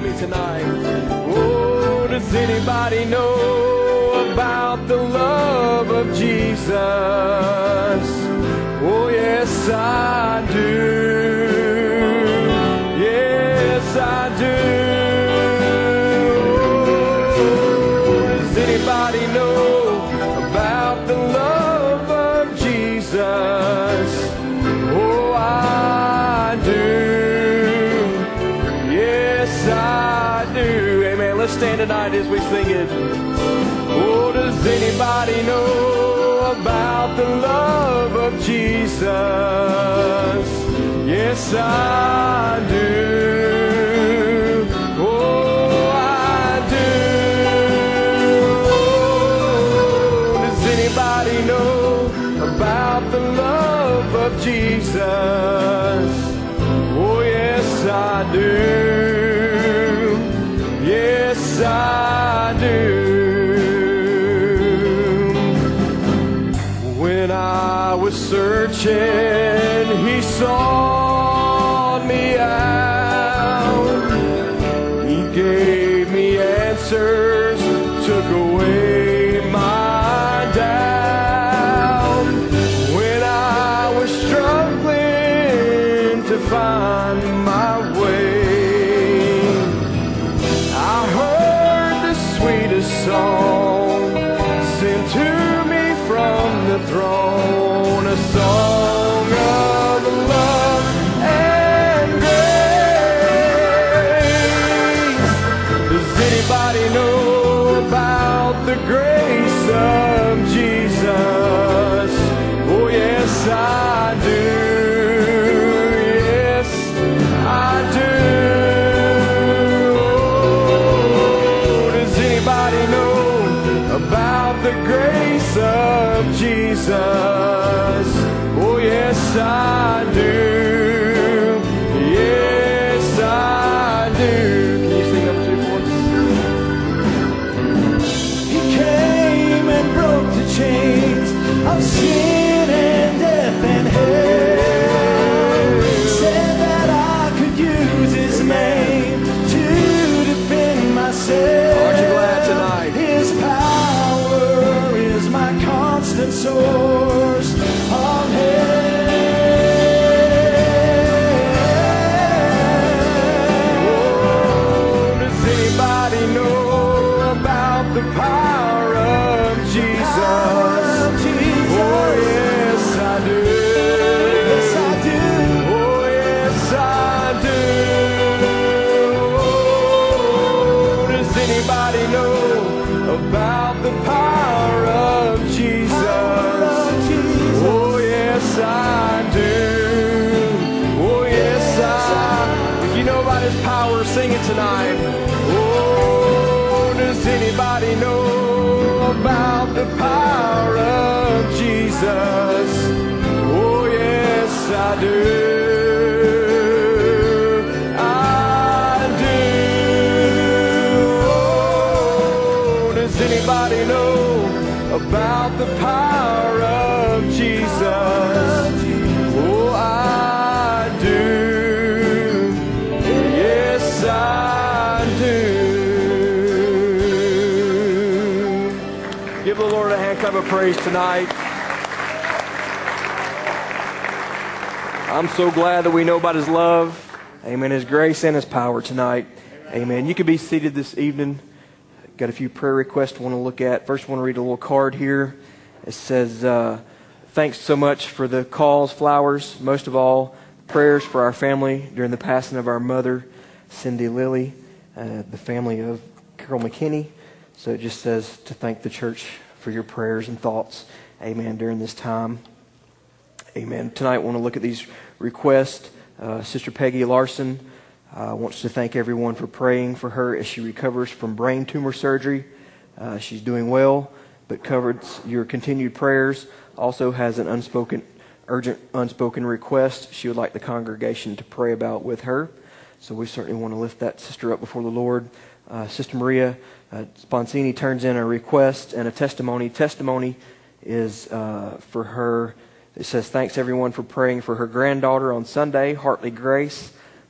me tonight. Oh, does anybody know about the love of Jesus? Oh, yes, I do. Yes, I do. Oh, does anybody know about the love of Jesus? Oh, I do. Yes, I do. Amen. Let's stand tonight as we sing it. Oh, does anybody know about the love of Jesus? Yes, I do. Oh, I do. Oh, does anybody know about the love of Jesus? Oh, yes, I do. Yes, I do. When I was searching, He sought me out. He gave me answers, took away my doubt. When I was struggling to find my way, I heard the sweetest song sent to me from the throne, a song of love and grace. Does anybody know about the grace of Jesus? Oh, yes, I do. Yes, I do. Oh, does anybody know about the grace of Jesus? Oh, yes, I do. Yes, I do. Can you sing up two for us? He came and broke the chains of sin and death and hell. Said that I could use His name to defend myself. Aren't you glad tonight? His power is my constant source of help. Oh, does anybody know about the power of Jesus? Oh, yes, I do. Yes, I do. Oh, yes, I do. Oh, does anybody know about the power of Jesus? Oh, yes, I do. Oh, yes, if you know about His power, sing it tonight. Oh, does anybody know about the power of Jesus? Oh, yes, I do. I do. Oh, does anybody know about the power of Jesus? Oh, I do. Yes, I do. Give the Lord a hand clap of praise tonight. I'm so glad that we know about His love. Amen. His grace and His power tonight. Amen. You can be seated this evening. Got a few prayer requests I want to look at. First, I want to read a little card here. It says, thanks so much for the calls, flowers. Most of all, prayers for our family during the passing of our mother, Cindy Lilly, the family of Carol McKinney. So it just says to thank the church for your prayers and thoughts. Amen. During this time. Amen. Tonight, I want to look at these requests. Sister Peggy Larson wants to thank everyone for praying for her as she recovers from brain tumor surgery. She's doing well, but covers your continued prayers. Also has an urgent unspoken request she would like the congregation to pray about with her. So we certainly want to lift that sister up before the Lord. Sister Maria Sponsini turns in a request and a testimony. Testimony is for her. It says, thanks everyone for praying for her granddaughter on Sunday, Hartley Grace.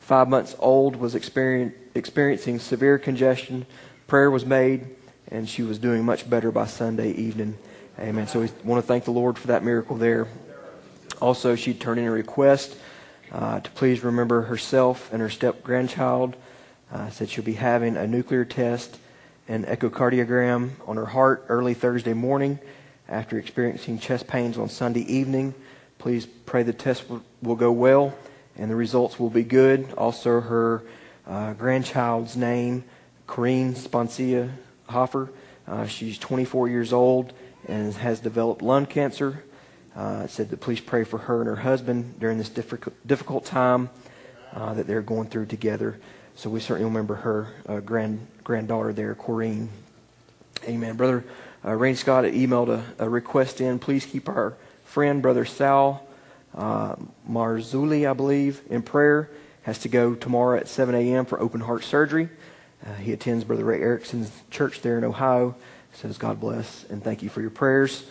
5 months old, was experiencing severe congestion. Prayer was made, and she was doing much better by Sunday evening. Amen. So we want to thank the Lord for that miracle there. Also, she turned in a request to please remember herself and her step-grandchild. Said she'll be having a nuclear test and echocardiogram on her heart early Thursday morning after experiencing chest pains on Sunday evening. Please pray the test will go well and the results will be good. Also, her grandchild's name, Corrine Sponcia Hoffer. She's 24 years old and has developed lung cancer. Said that please pray for her and her husband during this difficult time that they're going through together. So we certainly remember her granddaughter there, Corrine. Amen. Brother Rain Scott emailed a request in. Please keep our friend, Brother Sal Marzulli, I believe, in prayer. Has to go tomorrow at 7 a.m. for open heart surgery. He attends Brother Ray Erickson's church there in Ohio. Says God bless and thank you for your prayers.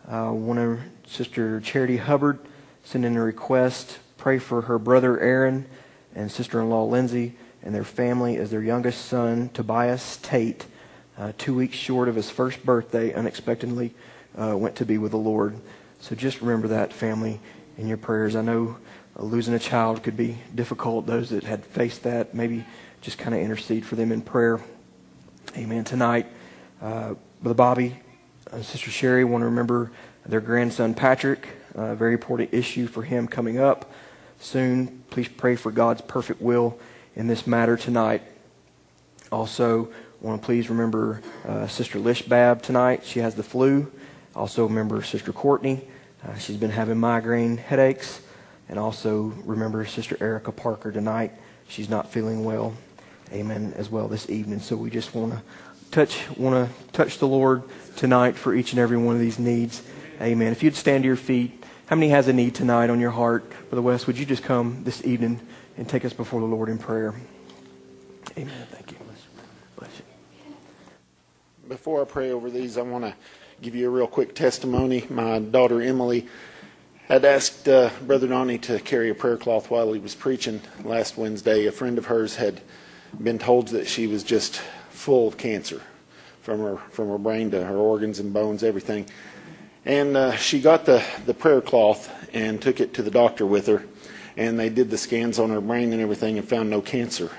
Sister Charity Hubbard sent in a request. Pray for her brother Aaron and sister-in-law Lindsay and their family as their youngest son, Tobias Tate, 2 weeks short of his first birthday, unexpectedly went to be with the Lord. So just remember that, family, in your prayers. I know losing a child could be difficult. Those that had faced that, maybe just kind of intercede for them in prayer. Amen. Tonight, Brother Bobby and Sister Sherry want to remember their grandson Patrick. A very important issue for him coming up soon. Please pray for God's perfect will in this matter tonight. Also, want to please remember Sister Lishbab tonight. She has the flu. Also remember Sister Courtney. She's been having migraine headaches. And also remember Sister Erica Parker tonight. She's not feeling well. Amen. As well this evening. So we just want to touch the Lord tonight for each and every one of these needs. Amen. If you'd stand to your feet, how many has a need tonight on your heart? Brother West, would you just come this evening and take us before the Lord in prayer? Amen. Thank you. Bless you. Before I pray over these, I want to give you a real quick testimony. My daughter Emily had asked Brother Donnie to carry a prayer cloth while he was preaching last Wednesday. A friend of hers had been told that she was just full of cancer from her brain to her organs and bones, everything. And she got the prayer cloth and took it to the doctor with her. And they did the scans on her brain and everything and found no cancer.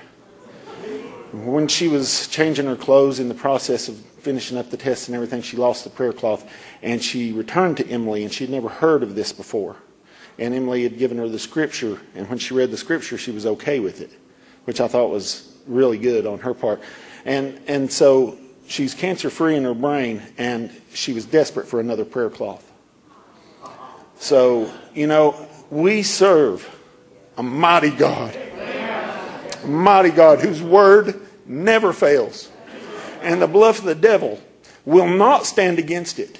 When she was changing her clothes in the process of finishing up the tests and everything, she lost the prayer cloth. And she returned to Emily, and she'd never heard of this before. And Emily had given her the scripture, and when she read the scripture, she was okay with it, which I thought was really good on her part. And so she's cancer-free in her brain, and she was desperate for another prayer cloth. So, we serve a mighty God. A mighty God whose word never fails. And the bluff of the devil will not stand against it.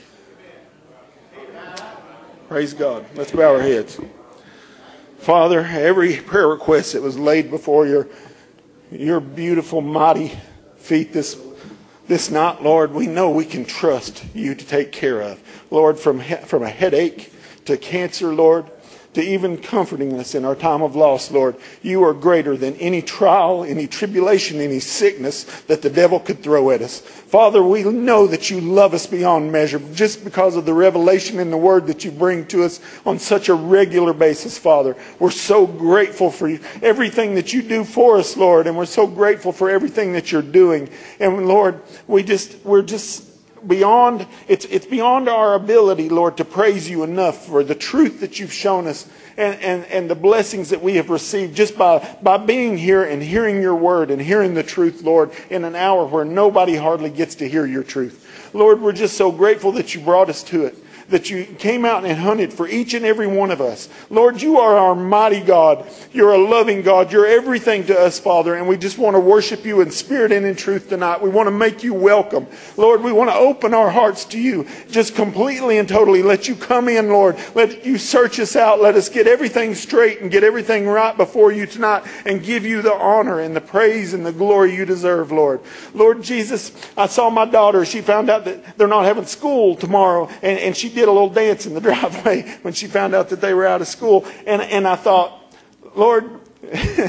Praise God. Let's bow our heads. Father, every prayer request that was laid before your beautiful, mighty feet this night, Lord, we know we can trust you to take care of. Lord, from a headache to cancer, Lord, to even comforting us in our time of loss, Lord. You are greater than any trial, any tribulation, any sickness that the devil could throw at us. Father, we know that you love us beyond measure just because of the revelation in the word that you bring to us on such a regular basis, Father. We're so grateful for everything that you do for us, Lord, and we're so grateful for everything that you're doing. And Lord, we're just beyond, it's beyond our ability, Lord, to praise you enough for the truth that you've shown us and the blessings that we have received just by being here and hearing your word and hearing the truth, Lord, in an hour where nobody hardly gets to hear your truth. Lord, we're just so grateful that you brought us to it, that you came out and hunted for each and every one of us. Lord, you are our mighty God. You're a loving God. You're everything to us, Father, and we just want to worship you in spirit and in truth tonight. We want to make you welcome. Lord, we want to open our hearts to you just completely and totally. Let you come in, Lord. Let you search us out. Let us get everything straight and get everything right before you tonight and give you the honor and the praise and the glory you deserve, Lord. Lord Jesus, I saw my daughter. She found out that they're not having school tomorrow, and she did a little dance in the driveway when she found out that they were out of school. And I thought, Lord,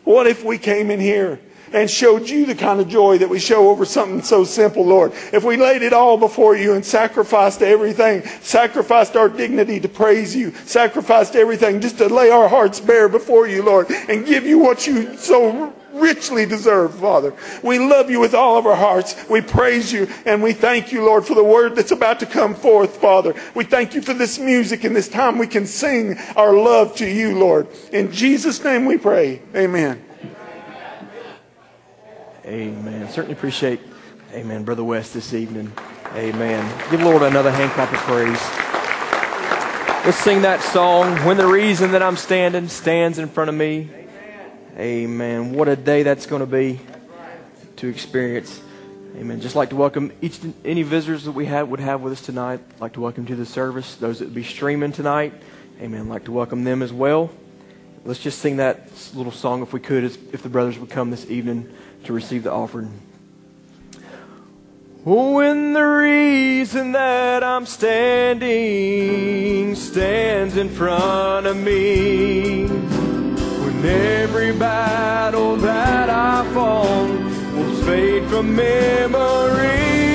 What if we came in here and showed you the kind of joy that we show over something so simple, Lord? If we laid it all before you and sacrificed everything, sacrificed our dignity to praise you, sacrificed everything just to lay our hearts bare before you, Lord, and give you what you so richly deserve, Father. We love you with all of our hearts. We praise you and we thank you, Lord, for the word that's about to come forth, Father. We thank you for this music and this time we can sing our love to you, Lord. In Jesus' name we pray. Amen. Amen. Certainly appreciate, amen, Brother West this evening. Amen. Give the Lord another hand clap of praise. Let's sing that song, When the Reason That I'm Standing Stands in Front of Me. Amen. What a day that's going to be to experience. Amen. Just like to welcome any visitors that we would have with us tonight. Like to welcome to the service. Those that will be streaming tonight. Amen. Like to welcome them as well. Let's just sing that little song if we could, if the brothers would come this evening to receive the offering. When the reason that I'm standing stands in front of me, when every battle that I fought will fade from memory,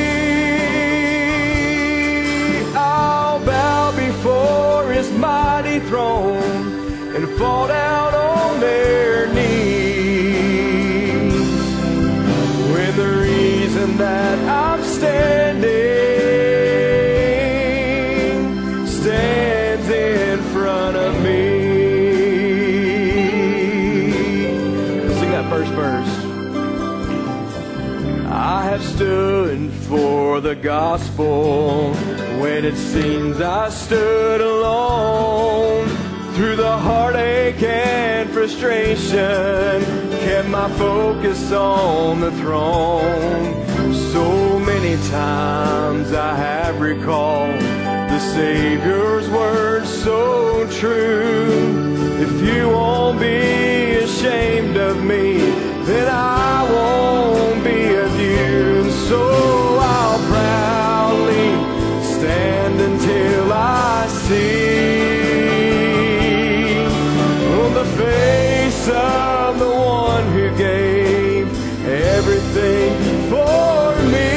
I'll bow before His mighty throne and fall down on their knees. When the reason that I'm standing stands in front of me. First verse. I have stood for the gospel when it seems I stood alone. Through the heartache and frustration, kept my focus on the throne. So many times I have recalled the Savior's words so true. If you won't be ashamed of me, then I won't be of you. So I'll proudly stand until I see on the face of the one who gave everything for me.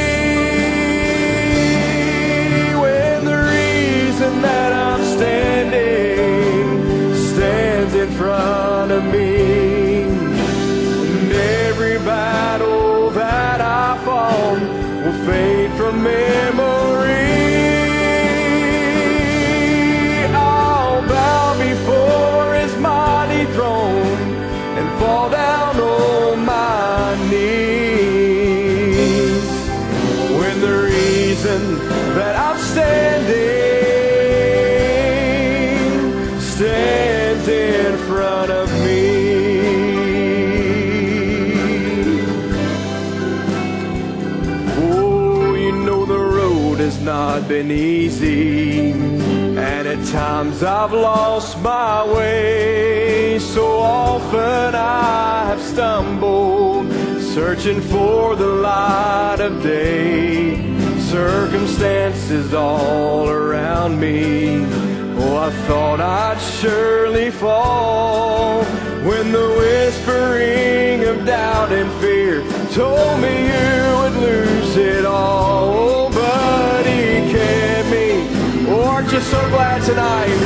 When the reason that I'm standing stands in front of me, and every battle that I fought will fade from memory, I'll bow before His mighty throne and fall down on my knees. When the reason that I'm standing stands in front of me. Oh, you know the road has not been easy, and at times I've lost my way. So often I have stumbled, searching for the light of day. Circumstances all around me, oh, I thought I'd surely fall, when the whispering of doubt and fear told me you would lose it all. But He kept me. Oh, aren't you so glad tonight?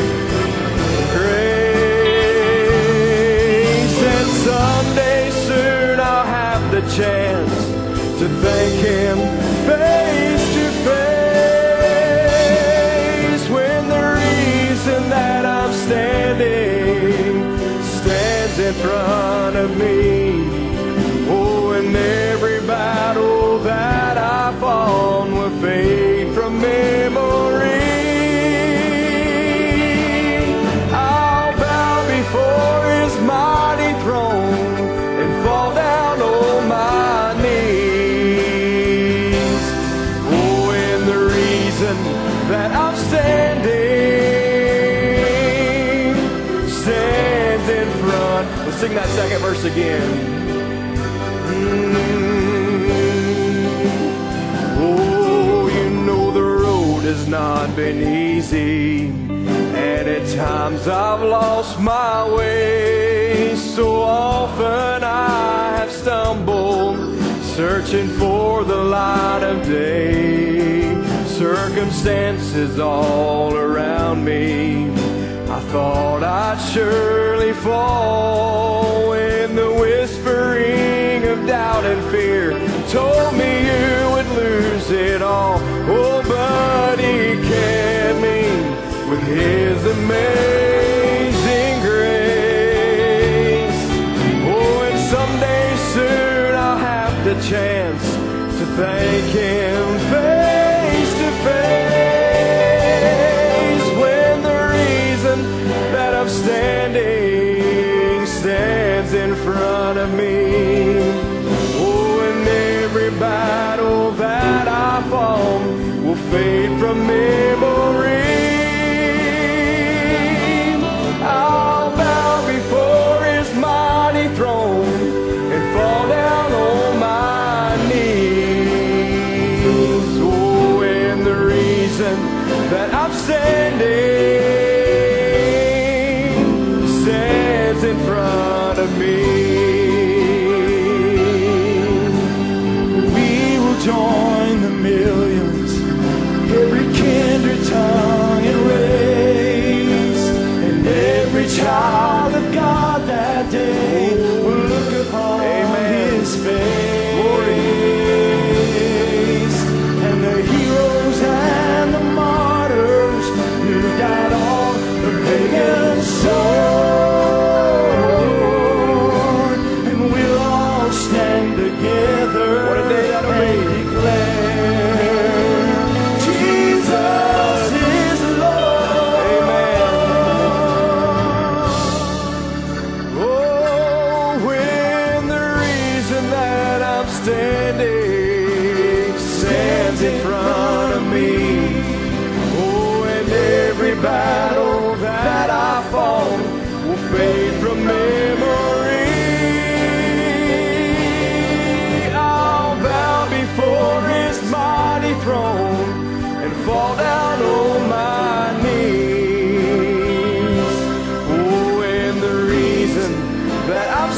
Grace, and someday soon I'll have the chance to thank Him face to face. When the reason that I'm standing stands in front of me, oh, and every battle that I fought will fade from memory, I'll bow before His mighty throne and fall down on my knees. Oh, and the reason that I'm standing stands in front. Let's sing that second verse again. Oh, you know the road has not been easy, and at times I've lost my way. So often searching for the light of day. Circumstances all around me, I thought I'd surely fall when the whispering of doubt and fear told me you would lose it all. Oh, but He kept me with His amazing grace. Oh, and someday soon I'll have the chance to thank Him face to face, when the reason that I'm standing stands in front of me. Oh, and every battle that I fought will fade from memory. I'll bow before His mighty throne and fall down on my knees. Oh, and the reason that I'm standing stands in front of me. We will join the millions, every kindred tongue and race, and every child of God that day will look upon His face. And the heroes and the martyrs who died on the pagan sword, and we'll all stand together and declare Jesus is Lord. Amen. Oh, when the reason that I'm standing stands in front of me. Oh, and every battle that I fought will fade from memory. I'll bow before His mighty throne and fall down on my knees. Oh, and the reason that I'm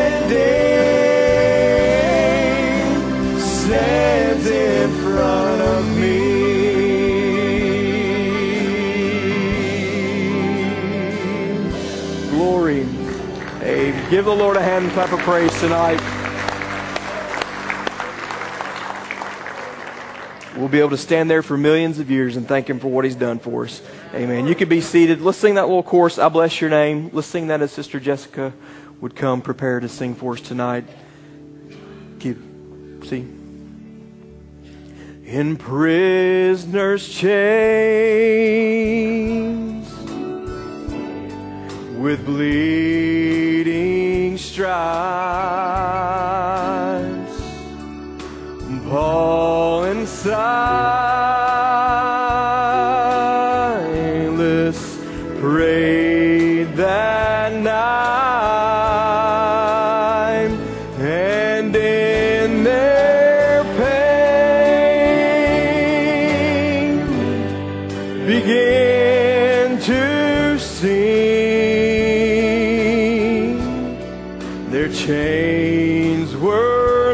standing stands in front of me. Glory. Hey, give the Lord a hand and clap of praise tonight. We'll be able to stand there for millions of years and thank Him for what He's done for us. Amen. You can be seated. Let's sing that little chorus, I Bless Your Name. Let's sing that as Sister Jessica would come prepare to sing for us tonight. See? In prisoner's chains, with bleeding stripes, Paul in silence prayed that night, and in their pain began to sing. Their chains were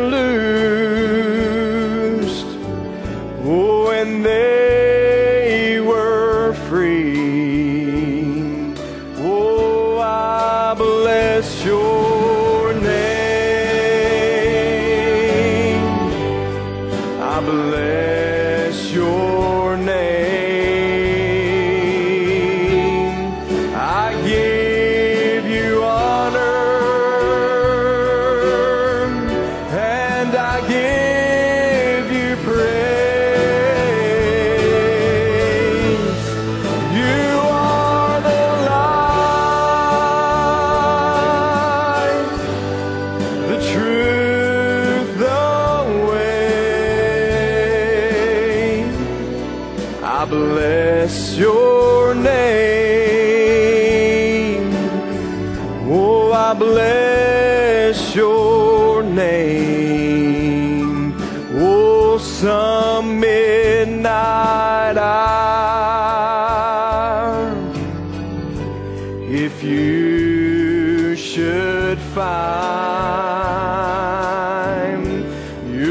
loosed, oh, and they were free. Oh, I bless your name. I bless your name. I give you honor, and I give you praise. You are the light, the truth, the way. I bless your name. Oh, I bless your name. Oh, some midnight hour, if you should find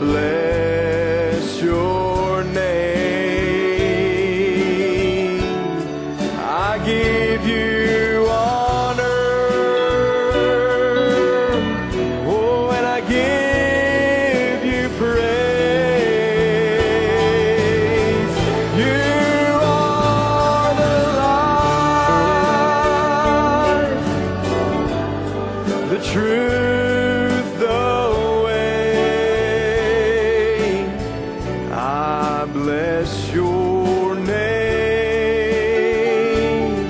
bless your name. I give you honor. Oh, and I give you praise. You are the life, the truth, the way. I bless your name.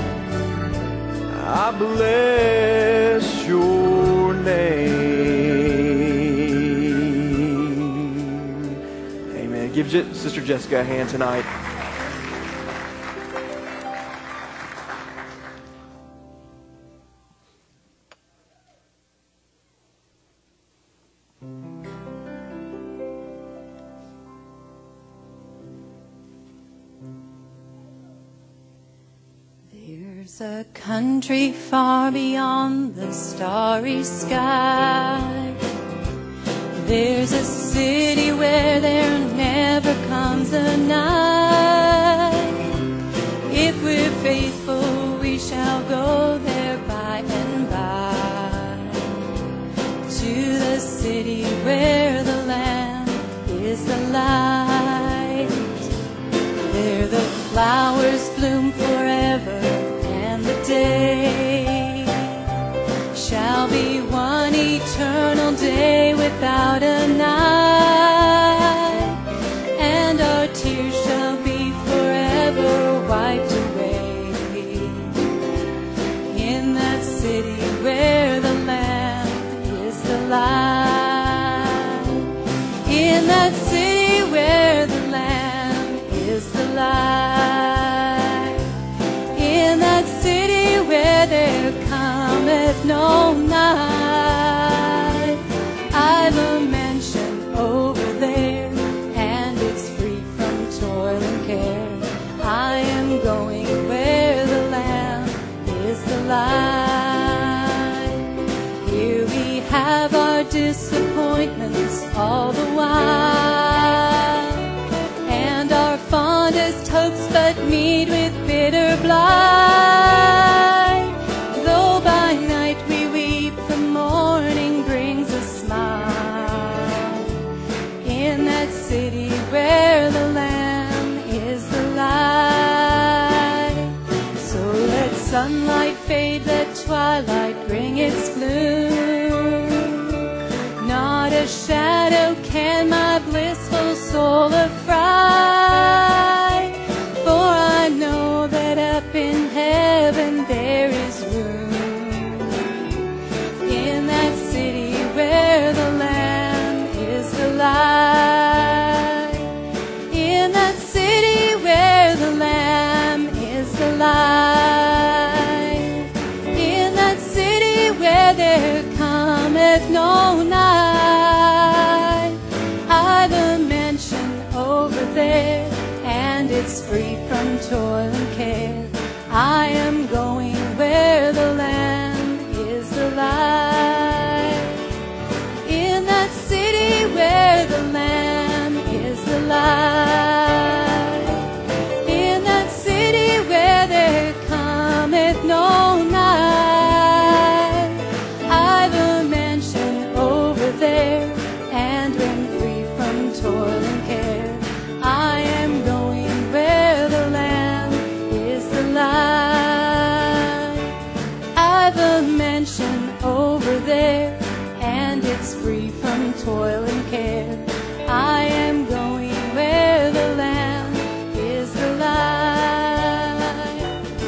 I bless your name. Amen. Give Sister Jessica a hand tonight. There's a country far beyond the starry sky. There's a city where there never comes a night. If we're faithful, we shall go there by and by. To the city where the Lamb is the light. There the flowers bloom forever, and the day shall be one eternal day without a night, and our tears shall be forever wiped away. In that city where the Lamb is the light, in that city where the Lamb is the light, in that city where there cometh no night. I've a mansion over there, and it's free from toil and care. I am going where the Lamb is the light. Here we have our disappointments all the while, and our fondest hopes but meet with bitter blight. Though by night we weep, the morning brings a smile. In that city where the Lamb is the light. So let sunlight fade, let twilight bring its gloom. Not a shadow can my blissful soul affright. For I know that up in heaven there is room. In that city where the Lamb is the light. In that city where the Lamb is the light. In that city where there cometh no night. I've a mansion over there, and it's free from toil and care. I am going where the Lamb is the light. In that city where the Lamb is the light. In that city where there cometh no night. I've a mansion over there, and when free from toil and care, I am going where the Lamb is the light. I've a mansion over there, and it's free from toil and care. I am going where the Lamb is the light.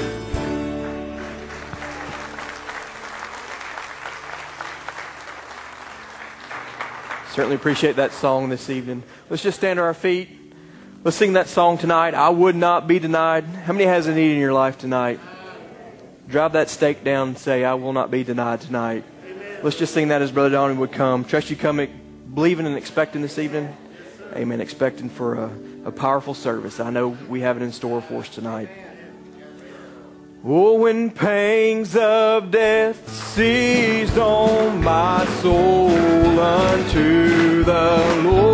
Certainly appreciate that song this evening. Let's just stand to our feet. Let's sing that song tonight. I would not be denied. How many has a need in your life tonight? Drive that stake down and say, I will not be denied tonight. Amen. Let's just sing that as Brother Donnie would come. Trust you come believing and expecting this evening. Amen. Expecting for a powerful service. I know we have it in store for us tonight. Oh, when pangs of death seized on my soul, unto the Lord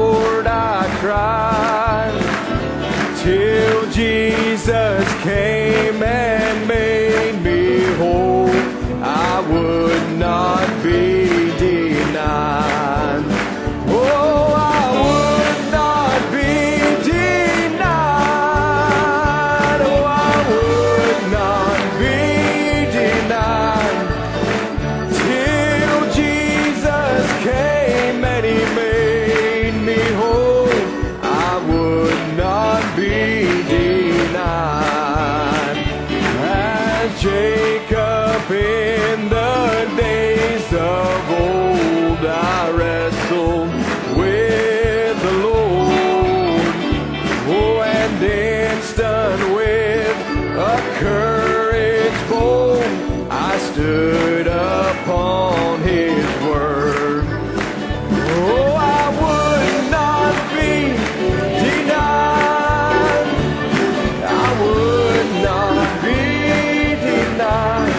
wrestle with the Lord. Oh, and then stunned with a courage bold, I stood upon His word. Oh, I would not be denied. I would not be denied.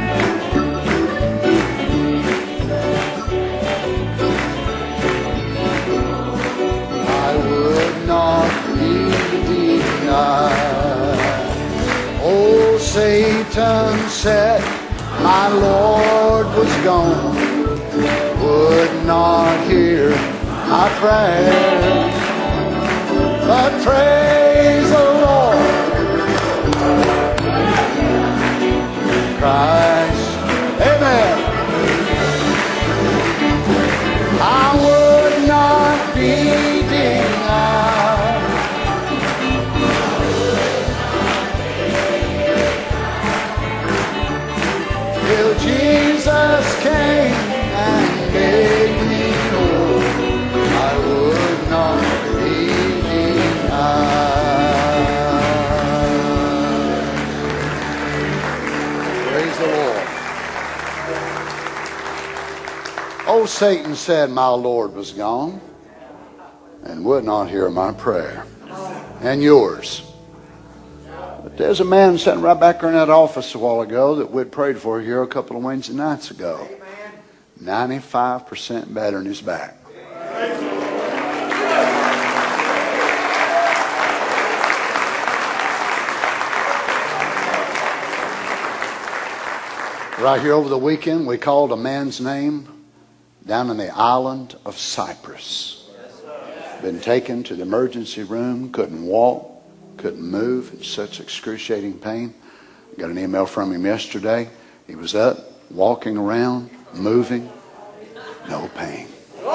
I would not be denied. Oh, Satan said my Lord was gone, would not hear my prayer. But praise the Lord, Christ, amen. I would not be denied. Till Jesus came and made me whole, I would not be denied. Praise the Lord. Oh, Satan said my Lord was gone and would not hear my prayer. And yours. But there's a man sitting right back there in that office a while ago that we'd prayed for here a couple of Wednesday nights ago. 95% better than his back. Right here over the weekend, we called a man's name down in the island of Cyprus. Been taken to the emergency room, couldn't walk, couldn't move, in such excruciating pain. Got an email from him yesterday. He was up, walking around, moving, no pain.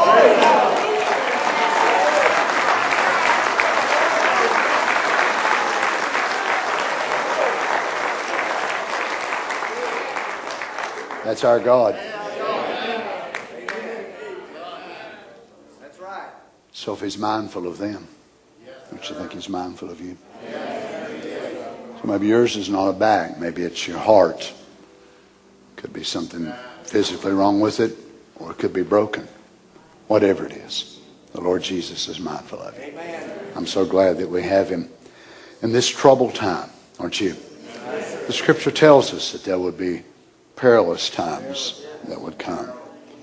That's our God. That's right. So if He's mindful of them, don't you think He's mindful of you? So maybe yours is not a back. Maybe it's your heart. Could be something physically wrong with it, or it could be broken. Whatever it is, the Lord Jesus is mindful of you. I'm so glad that we have Him in this troubled time, aren't you? The Scripture tells us that there would be perilous times that would come.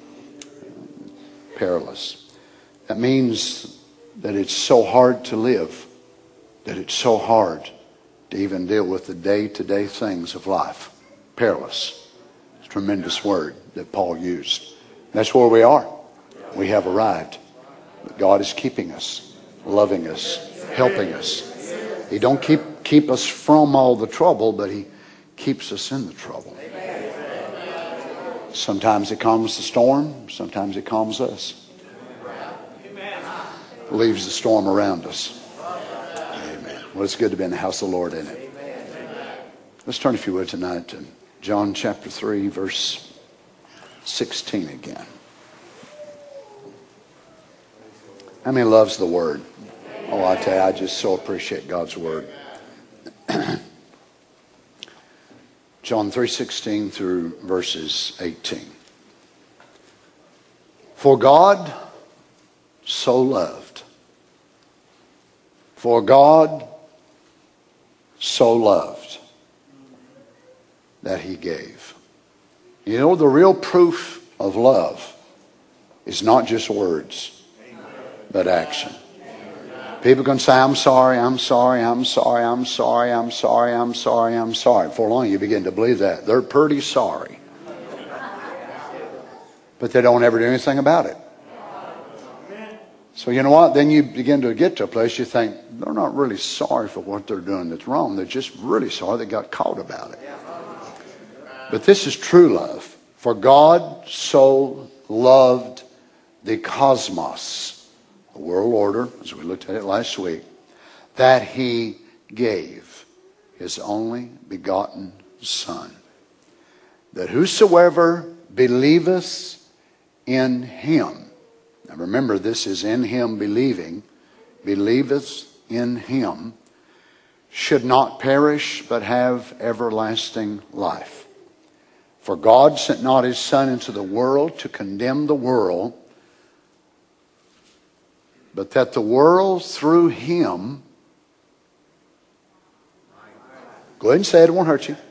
Perilous. That means that it's so hard to live, that it's so hard to even deal with the day-to-day things of life. Perilous. It's a tremendous word that Paul used. That's where we are. We have arrived. But God is keeping us, loving us, helping us. He don't keep us from all the trouble, but He keeps us in the trouble. Sometimes it calms the storm. Sometimes it calms us. Leaves the storm around us. Amen. Well, it's good to be in the house of the Lord, isn't it? Let's turn, if you would, tonight to John chapter 3, verse 16 again. How many loves the Word? Oh, I tell you, I just so appreciate God's Word. John 3:16 through verses 18. For God so loved. For God so loved that He gave. You know, the real proof of love is not just words, but action. People can say, I'm sorry, I'm sorry, I'm sorry, I'm sorry, I'm sorry, I'm sorry, I'm sorry. Before long you begin to believe that. They're pretty sorry. But they don't ever do anything about it. So you know what? Then you begin to get to a place you think, they're not really sorry for what they're doing that's wrong. They're just really sorry they got caught about it. But this is true love. For God so loved the cosmos, the world order, as we looked at it last week, that He gave His only begotten Son, that whosoever believeth in Him And remember, this is in him believing, believeth in him, should not perish, but have everlasting life. For God sent not his Son into the world to condemn the world, but that the world through him, go ahead and say it, it won't hurt you.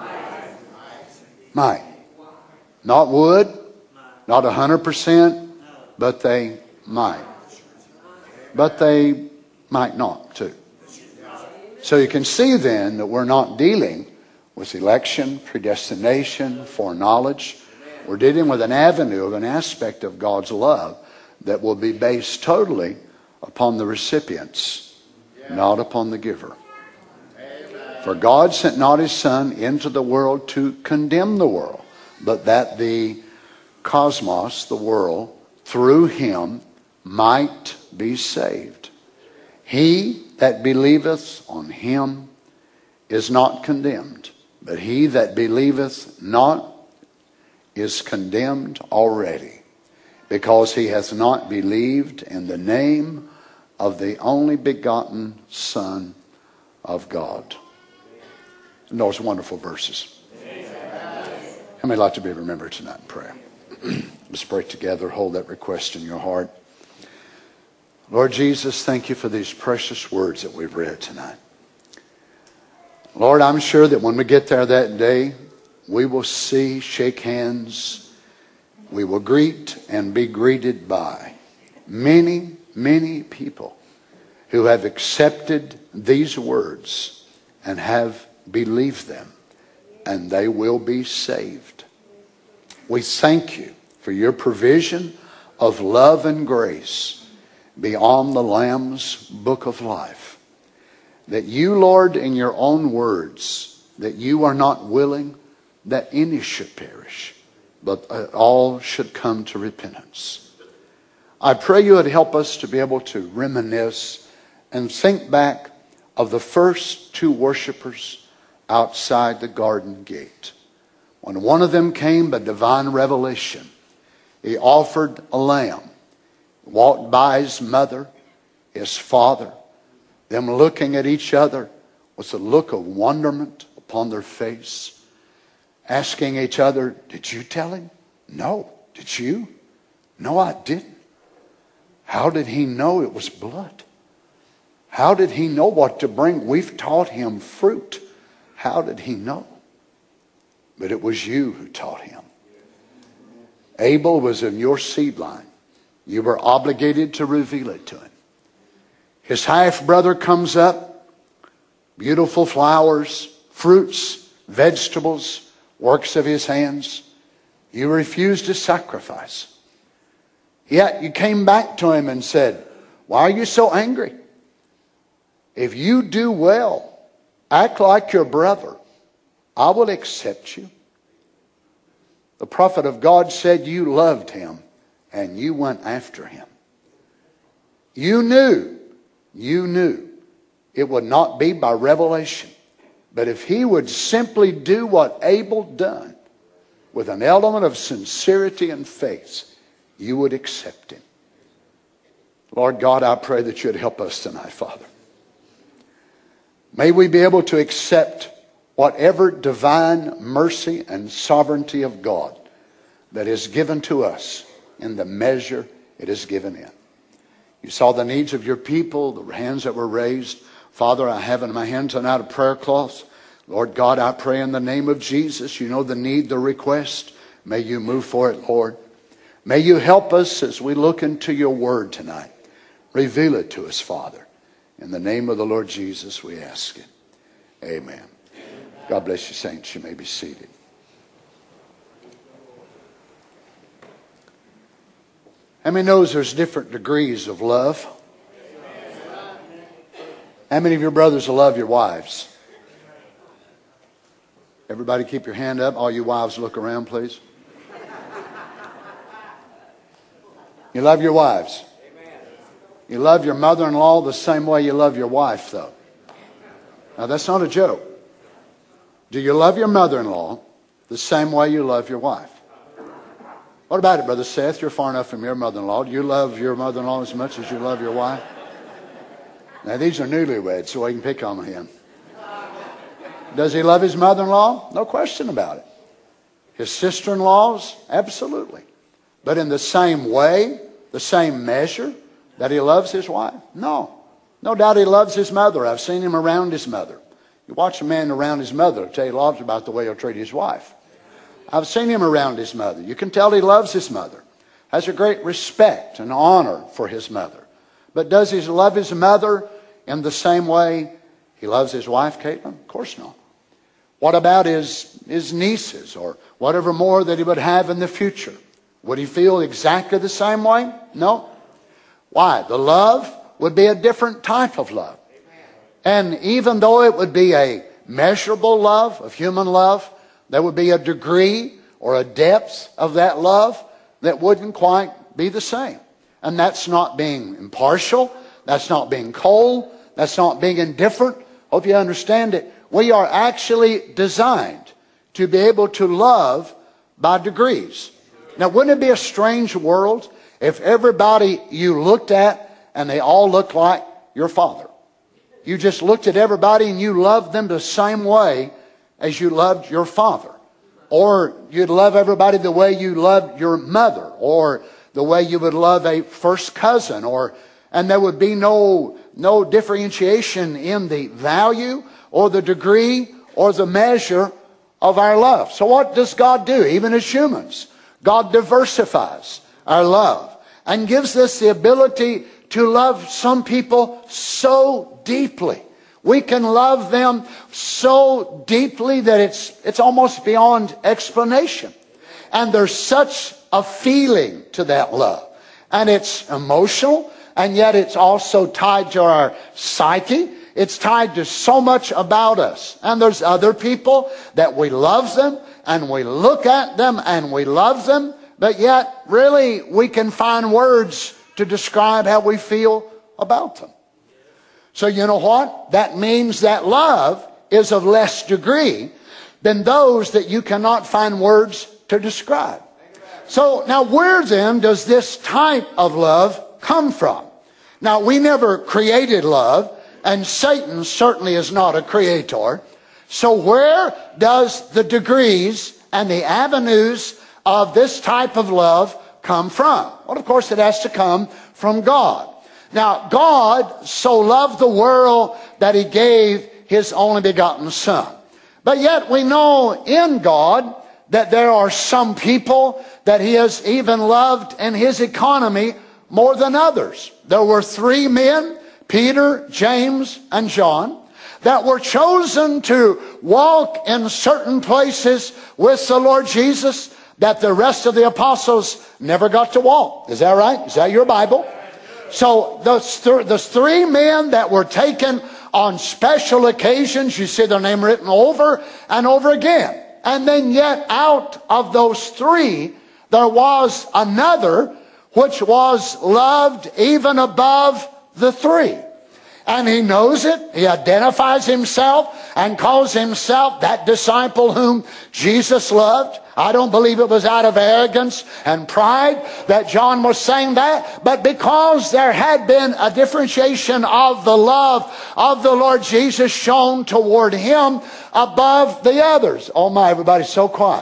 Might. Not would, not 100%, but they might. But they might not too. So you can see then that we're not dealing with election, predestination, foreknowledge. We're dealing with an avenue of an aspect of God's love that will be based totally upon the recipients, not upon the giver. For God sent not his Son into the world to condemn the world, but that the cosmos, the world, through him might be saved. He that believeth on him is not condemned, but he that believeth not is condemned already, because he hath not believed in the name of the only begotten Son of God. And those wonderful verses. How many like to be remembered tonight in prayer? Let's pray together. Hold that request in your heart. Lord Jesus, thank you for these precious words that we've read tonight. Lord, I'm sure that when we get there that day, we will see, shake hands, we will greet and be greeted by many, many people who have accepted these words and have believed them, and they will be saved. We thank you for your provision of love and grace beyond the Lamb's book of life. That you, Lord, in your own words, that you are not willing that any should perish, but all should come to repentance. I pray you would help us to be able to reminisce and think back of the first two worshipers outside the garden gate. When one of them came by divine revelation, he offered a lamb, walked by his mother, his father, them looking at each other with a look of wonderment upon their face, asking each other, did you tell him? No. Did you? No, I didn't. How did he know it was blood? How did he know what to bring? We've taught him fruit. How did he know? But it was you who taught him. Abel was in your seed line. You were obligated to reveal it to him. His half-brother comes up, beautiful flowers, fruits, vegetables, works of his hands. You refused to sacrifice. Yet you came back to him and said, why are you so angry? If you do well, act like your brother, I will accept you. The prophet of God said you loved him and you went after him. You knew it would not be by revelation. But if he would simply do what Abel done with an element of sincerity and faith, you would accept him. Lord God, I pray that you'd help us tonight, Father. May we be able to accept whatever divine mercy and sovereignty of God that is given to us in the measure it is given in. You saw the needs of your people, the hands that were raised. Father, I have in my hand tonight a prayer cloth. Lord God, I pray in the name of Jesus. You know the need, the request. May you move for it, Lord. May you help us as we look into your word tonight. Reveal it to us, Father. In the name of the Lord Jesus, we ask it. Amen. God bless you, saints. You may be seated. How many knows there's different degrees of love? How many of your brothers love your wives? Everybody keep your hand up. All you wives look around, please. You love your wives. You love your mother-in-law the same way you love your wife, though. Now, that's not a joke. Do you love your mother-in-law the same way you love your wife? What about it, Brother Seth? You're far enough from your mother-in-law. Do you love your mother-in-law as much as you love your wife? Now, these are newlyweds, so I can pick on him. Does he love his mother-in-law? No question about it. His sister-in-laws? Absolutely. But in the same way, the same measure that he loves his wife? No. No doubt he loves his mother. I've seen him around his mother. You watch a man around his mother, it'll tell you lots about the way he'll treat his wife. I've seen him around his mother. You can tell he loves his mother. Has a great respect and honor for his mother. But does he love his mother in the same way he loves his wife, Caitlin? Of course not. What about his nieces or whatever more that he would have in the future? Would he feel exactly the same way? No. Why? The love would be a different type of love. And even though it would be a measurable love of human love, there would be a degree or a depth of that love that wouldn't quite be the same. And that's not being impartial. That's not being cold. That's not being indifferent. Hope you understand it. We are actually designed to be able to love by degrees. Now, wouldn't it be a strange world if everybody you looked at and they all looked like your father? You just looked at everybody and you loved them the same way as you loved your father. Or you'd love everybody the way you loved your mother. Or the way you would love a first cousin. And there would be no differentiation in the value or the degree or the measure of our love. So what does God do? Even as humans, God diversifies our love and gives us the ability to love some people so deeply. We can love them so deeply that it's almost beyond explanation. And there's such a feeling to that love. And it's emotional, and yet it's also tied to our psyche. It's tied to so much about us. And there's other people that we love them, and we look at them, and we love them, but yet really we can find words to describe how we feel about them. So you know what? That means that love is of less degree than those that you cannot find words to describe. So now where then does this type of love come from? Now we never created love, and Satan certainly is not a creator. So where does the degrees and the avenues of this type of love come from? Well, of course it has to come from God. Now, God so loved the world that He gave His only begotten Son. But yet we know in God that there are some people that He has even loved in His economy more than others. There were 3 men, Peter, James, and John, that were chosen to walk in certain places with the Lord Jesus that the rest of the apostles never got to walk. Is that right? Is that your Bible? So those 3 men that were taken on special occasions, you see their name written over and over again. And then yet out of those 3, there was another which was loved even above the 3. And he knows it. He identifies himself and calls himself that disciple whom Jesus loved. I don't believe it was out of arrogance and pride that John was saying that, but because there had been a differentiation of the love of the Lord Jesus shown toward him above the others. Oh my, everybody's so quiet.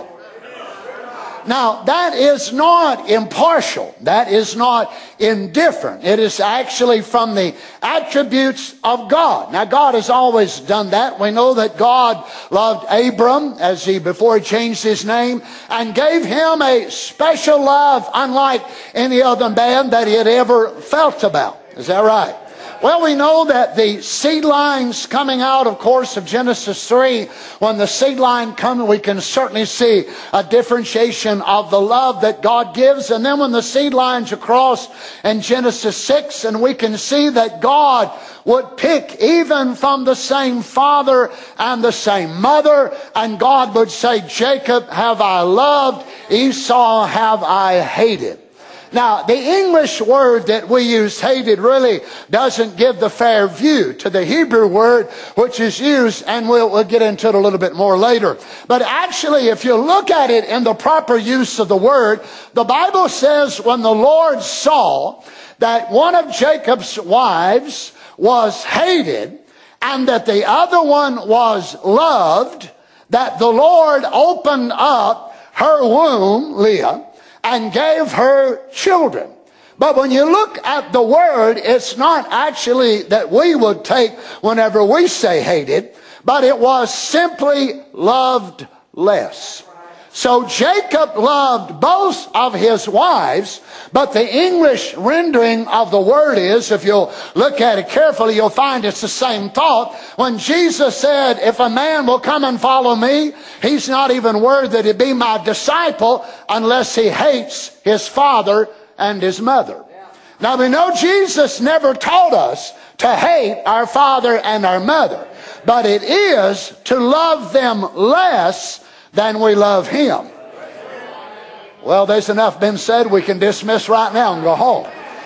Now, that is not impartial. That is not indifferent. It is actually from the attributes of God. Now, God has always done that. We know that God loved Abram before he changed his name and gave him a special love unlike any other man that he had ever felt about. Is that right? Well, we know that the seed lines coming out, of course, of Genesis 3, when the seed line comes, we can certainly see a differentiation of the love that God gives. And then when the seed lines across in Genesis 6, and we can see that God would pick even from the same father and the same mother, and God would say, Jacob have I loved, Esau have I hated. Now, the English word that we use, hated, really doesn't give the fair view to the Hebrew word which is used, and we'll get into it a little bit more later. But actually, if you look at it in the proper use of the word, the Bible says when the Lord saw that one of Jacob's wives was hated and that the other one was loved, that the Lord opened up her womb, Leah, and gave her children. But when you look at the word, it's not actually that we would take whenever we say hated, but it was simply loved less. So Jacob loved both of his wives, but the English rendering of the word is, if you'll look at it carefully, you'll find it's the same thought. When Jesus said, if a man will come and follow me, he's not even worthy that he be my disciple unless he hates his father and his mother. Now we know Jesus never taught us to hate our father and our mother, but it is to love them less than we love him. Well, there's enough been said. We can dismiss right now and go home.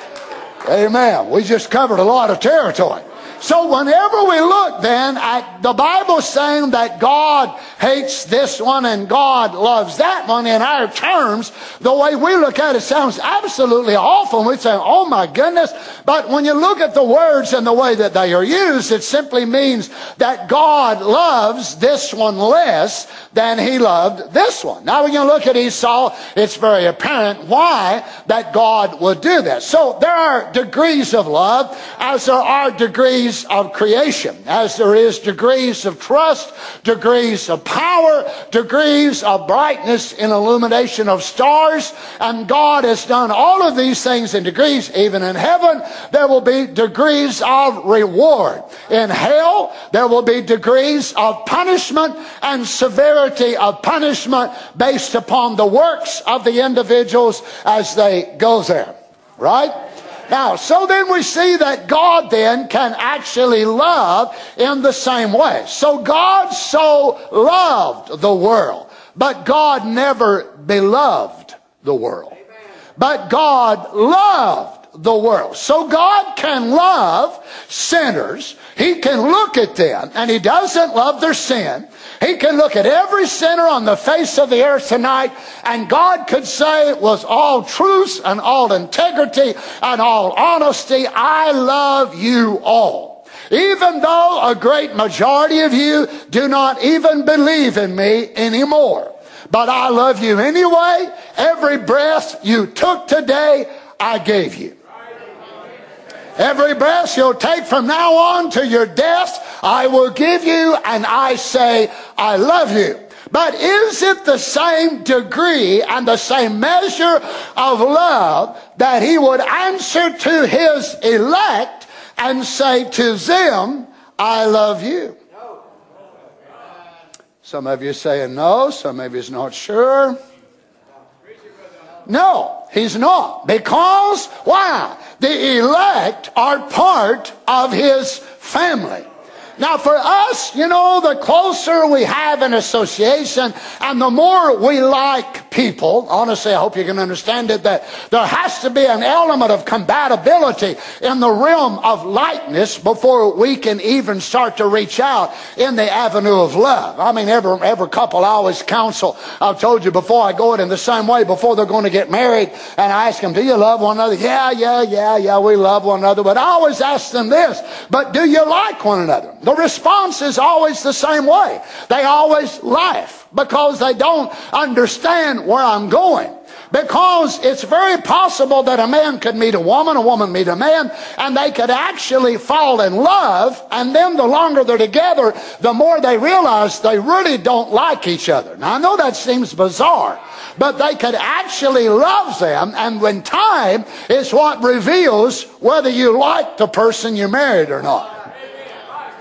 Amen. We just covered a lot of territory. So whenever we look then at the Bible saying that God hates this one and God loves that one in our terms, the way we look at it sounds absolutely awful. We say, oh my goodness. But when you look at the words and the way that they are used, it simply means that God loves this one less than he loved this one. Now when you look at Esau, it's very apparent why that God would do that. So there are degrees of love as there are degrees of creation, as there is degrees of trust, degrees of power, degrees of brightness in illumination of stars, and God has done all of these things in degrees. Even in heaven, there will be degrees of reward. In hell, there will be degrees of punishment and severity of punishment based upon the works of the individuals as they go there. Right? Now, so then we see that God then can actually love in the same way. So God so loved the world, but God never beloved the world. But God loved the world. So God can love sinners. He can look at them, and he doesn't love their sin. He can look at every sinner on the face of the earth tonight, and God could say with all truth and all integrity and all honesty, I love you all. Even though a great majority of you do not even believe in me anymore. But I love you anyway. Every breath you took today, I gave you. Every breath you'll take from now on to your death, I will give you, and I say, I love you. But is it the same degree and the same measure of love that he would answer to his elect and say to them, I love you? Some of you saying no, some of you is not sure. No, he's not. Because, why? The elect are part of his family. Now for us, you know, the closer we have an association and the more we like people, honestly, I hope you can understand it, that there has to be an element of compatibility in the realm of likeness before we can even start to reach out in the avenue of love. I mean, every couple I always counsel, I've told you before, I go it in the same way before they're going to get married, and I ask them, do you love one another? Yeah, we love one another. But I always ask them this, but do you like one another? The response is always the same way. They always laugh because they don't understand where I'm going. Because it's very possible that a man could meet a woman meet a man, and they could actually fall in love, and then the longer they're together, the more they realize they really don't like each other. Now I know that seems bizarre, but they could actually love them, and when time is what reveals whether you like the person you married or not.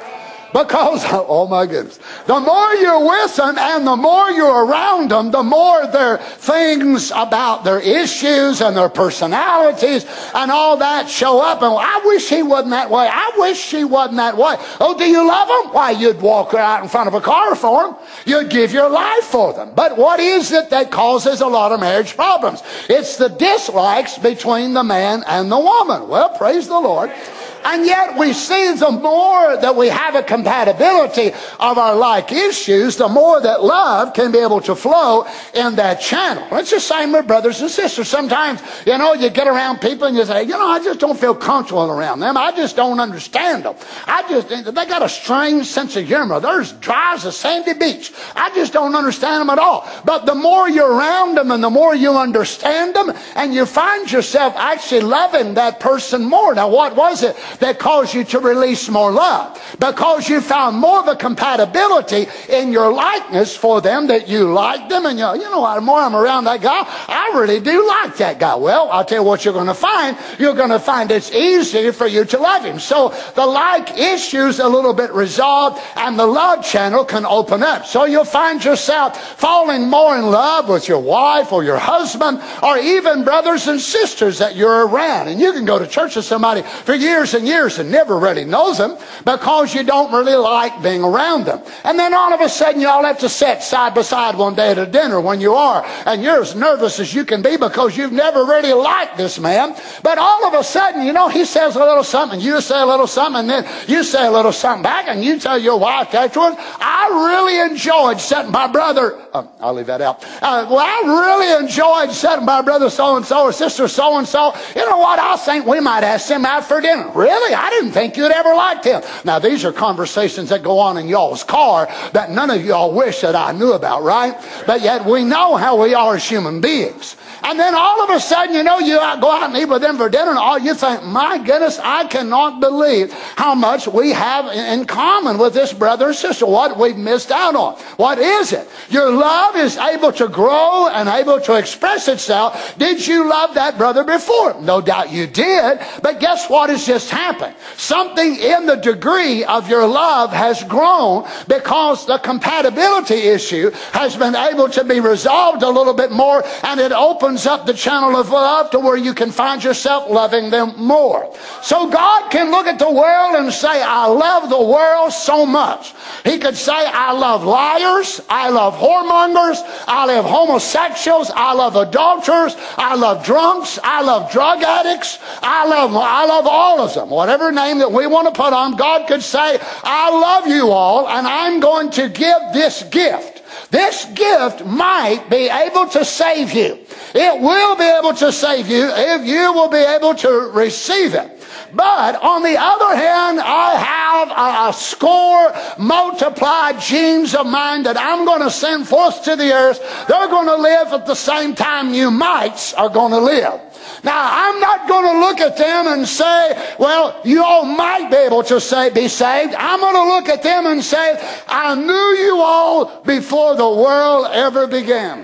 Because, oh my goodness, the more you're with them and the more you're around them, the more their things about their issues and their personalities and all that show up. And I wish he wasn't that way. I wish she wasn't that way. Oh, do you love them? Why, you'd walk out in front of a car for them. You'd give your life for them. But what is it that causes a lot of marriage problems? It's the dislikes between the man and the woman. Well, praise the Lord. And yet we see the more that we have a compatibility of our like issues, the more that love can be able to flow in that channel. It's the same with brothers and sisters. Sometimes, you get around people and you say, I just don't feel comfortable around them. I just don't understand them. They got a strange sense of humor. They're as dry as a sandy beach. I just don't understand them at all. But the more you're around them and the more you understand them, and you find yourself actually loving that person more. Now, what was it that caused you to release more love? Because you found more of a compatibility in your likeness for them, that you liked them, and the more I'm around that guy, I really do like that guy. Well, I'll tell you what you're going to find. You're going to find it's easier for you to love him. So the like issues a little bit resolved, and the love channel can open up. So you'll find yourself falling more in love with your wife or your husband, or even brothers and sisters that you're around. And you can go to church with somebody for years and years and never really knows them, because you don't really like being around them. And then all of a sudden you all have to sit side by side one day at a dinner when you are, and you're as nervous as you can be because you've never really liked this man. But all of a sudden, he says a little something, you say a little something, and then you say a little something back, and you tell your wife afterwards, I really enjoyed sitting by brother, I'll leave that out. I really enjoyed sitting by brother so-and-so or sister so-and-so. You know what? I think we might ask him out for dinner. Really? I didn't think you'd ever liked him. Now, these are conversations that go on in y'all's car that none of y'all wish that I knew about, right? But yet we know how we are as human beings. And then all of a sudden, you go out and eat with them for dinner, and all you think, my goodness, I cannot believe how much we have in common with this brother and sister, what we've missed out on. What is it? Your love is able to grow and able to express itself. Did you love that brother before? No doubt you did, but guess what has just happened? Something in the degree of your love has grown, because the compatibility issue has been able to be resolved a little bit more, and it opens up the channel of love to where you can find yourself loving them more. So God can look at the world and say, I love the world so much. He could say, I love liars, I love whoremongers, I love homosexuals, I love adulterers, I love drunks, I love drug addicts, I love all of them. Whatever name that we want to put on, God could say, I love you all, and I'm going to give this gift. This gift might be able to save you. It will be able to save you if you will be able to receive it. But on the other hand, I have a score multiplied genes of mine that I'm going to send forth to the earth. They're going to live at the same time you mites are going to live. Now, I'm not going to look at them and say, well, you all might be able to be saved. I'm going to look at them and say, I knew you all before the world ever began.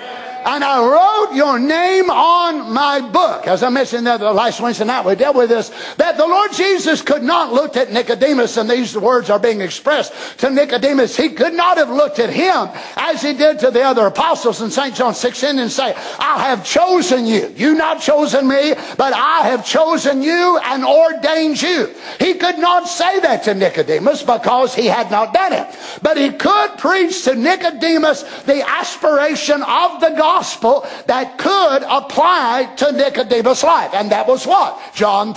And I wrote your name on my book. As I mentioned the last Wednesday night, we dealt with this, that the Lord Jesus could not look at Nicodemus, and these words are being expressed to Nicodemus. He could not have looked at him as he did to the other apostles in St. John 16 and say, I have chosen you. You not chosen me, but I have chosen you and ordained you. He could not say that to Nicodemus because he had not done it. But he could preach to Nicodemus the aspiration of the gospel that could apply to Nicodemus' life. And that was what? John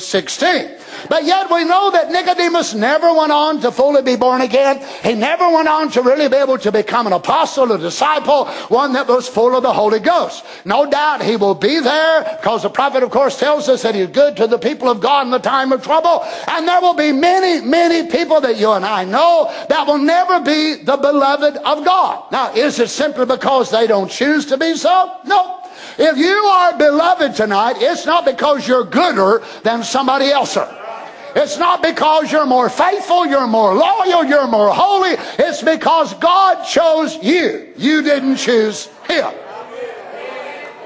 3:16. But yet we know that Nicodemus never went on to fully be born again. He never went on to really be able to become an apostle, a disciple, one that was full of the Holy Ghost. No doubt he will be there, because the prophet, of course, tells us that he's good to the people of God in the time of trouble. And there will be many, many people that you and I know that will never be the beloved of God. Now, is it simply because they don't choose to be so? No. If you are beloved tonight, it's not because you're gooder than somebody else. It's not because you're more faithful, you're more loyal, you're more holy. It's because God chose you. You didn't choose him.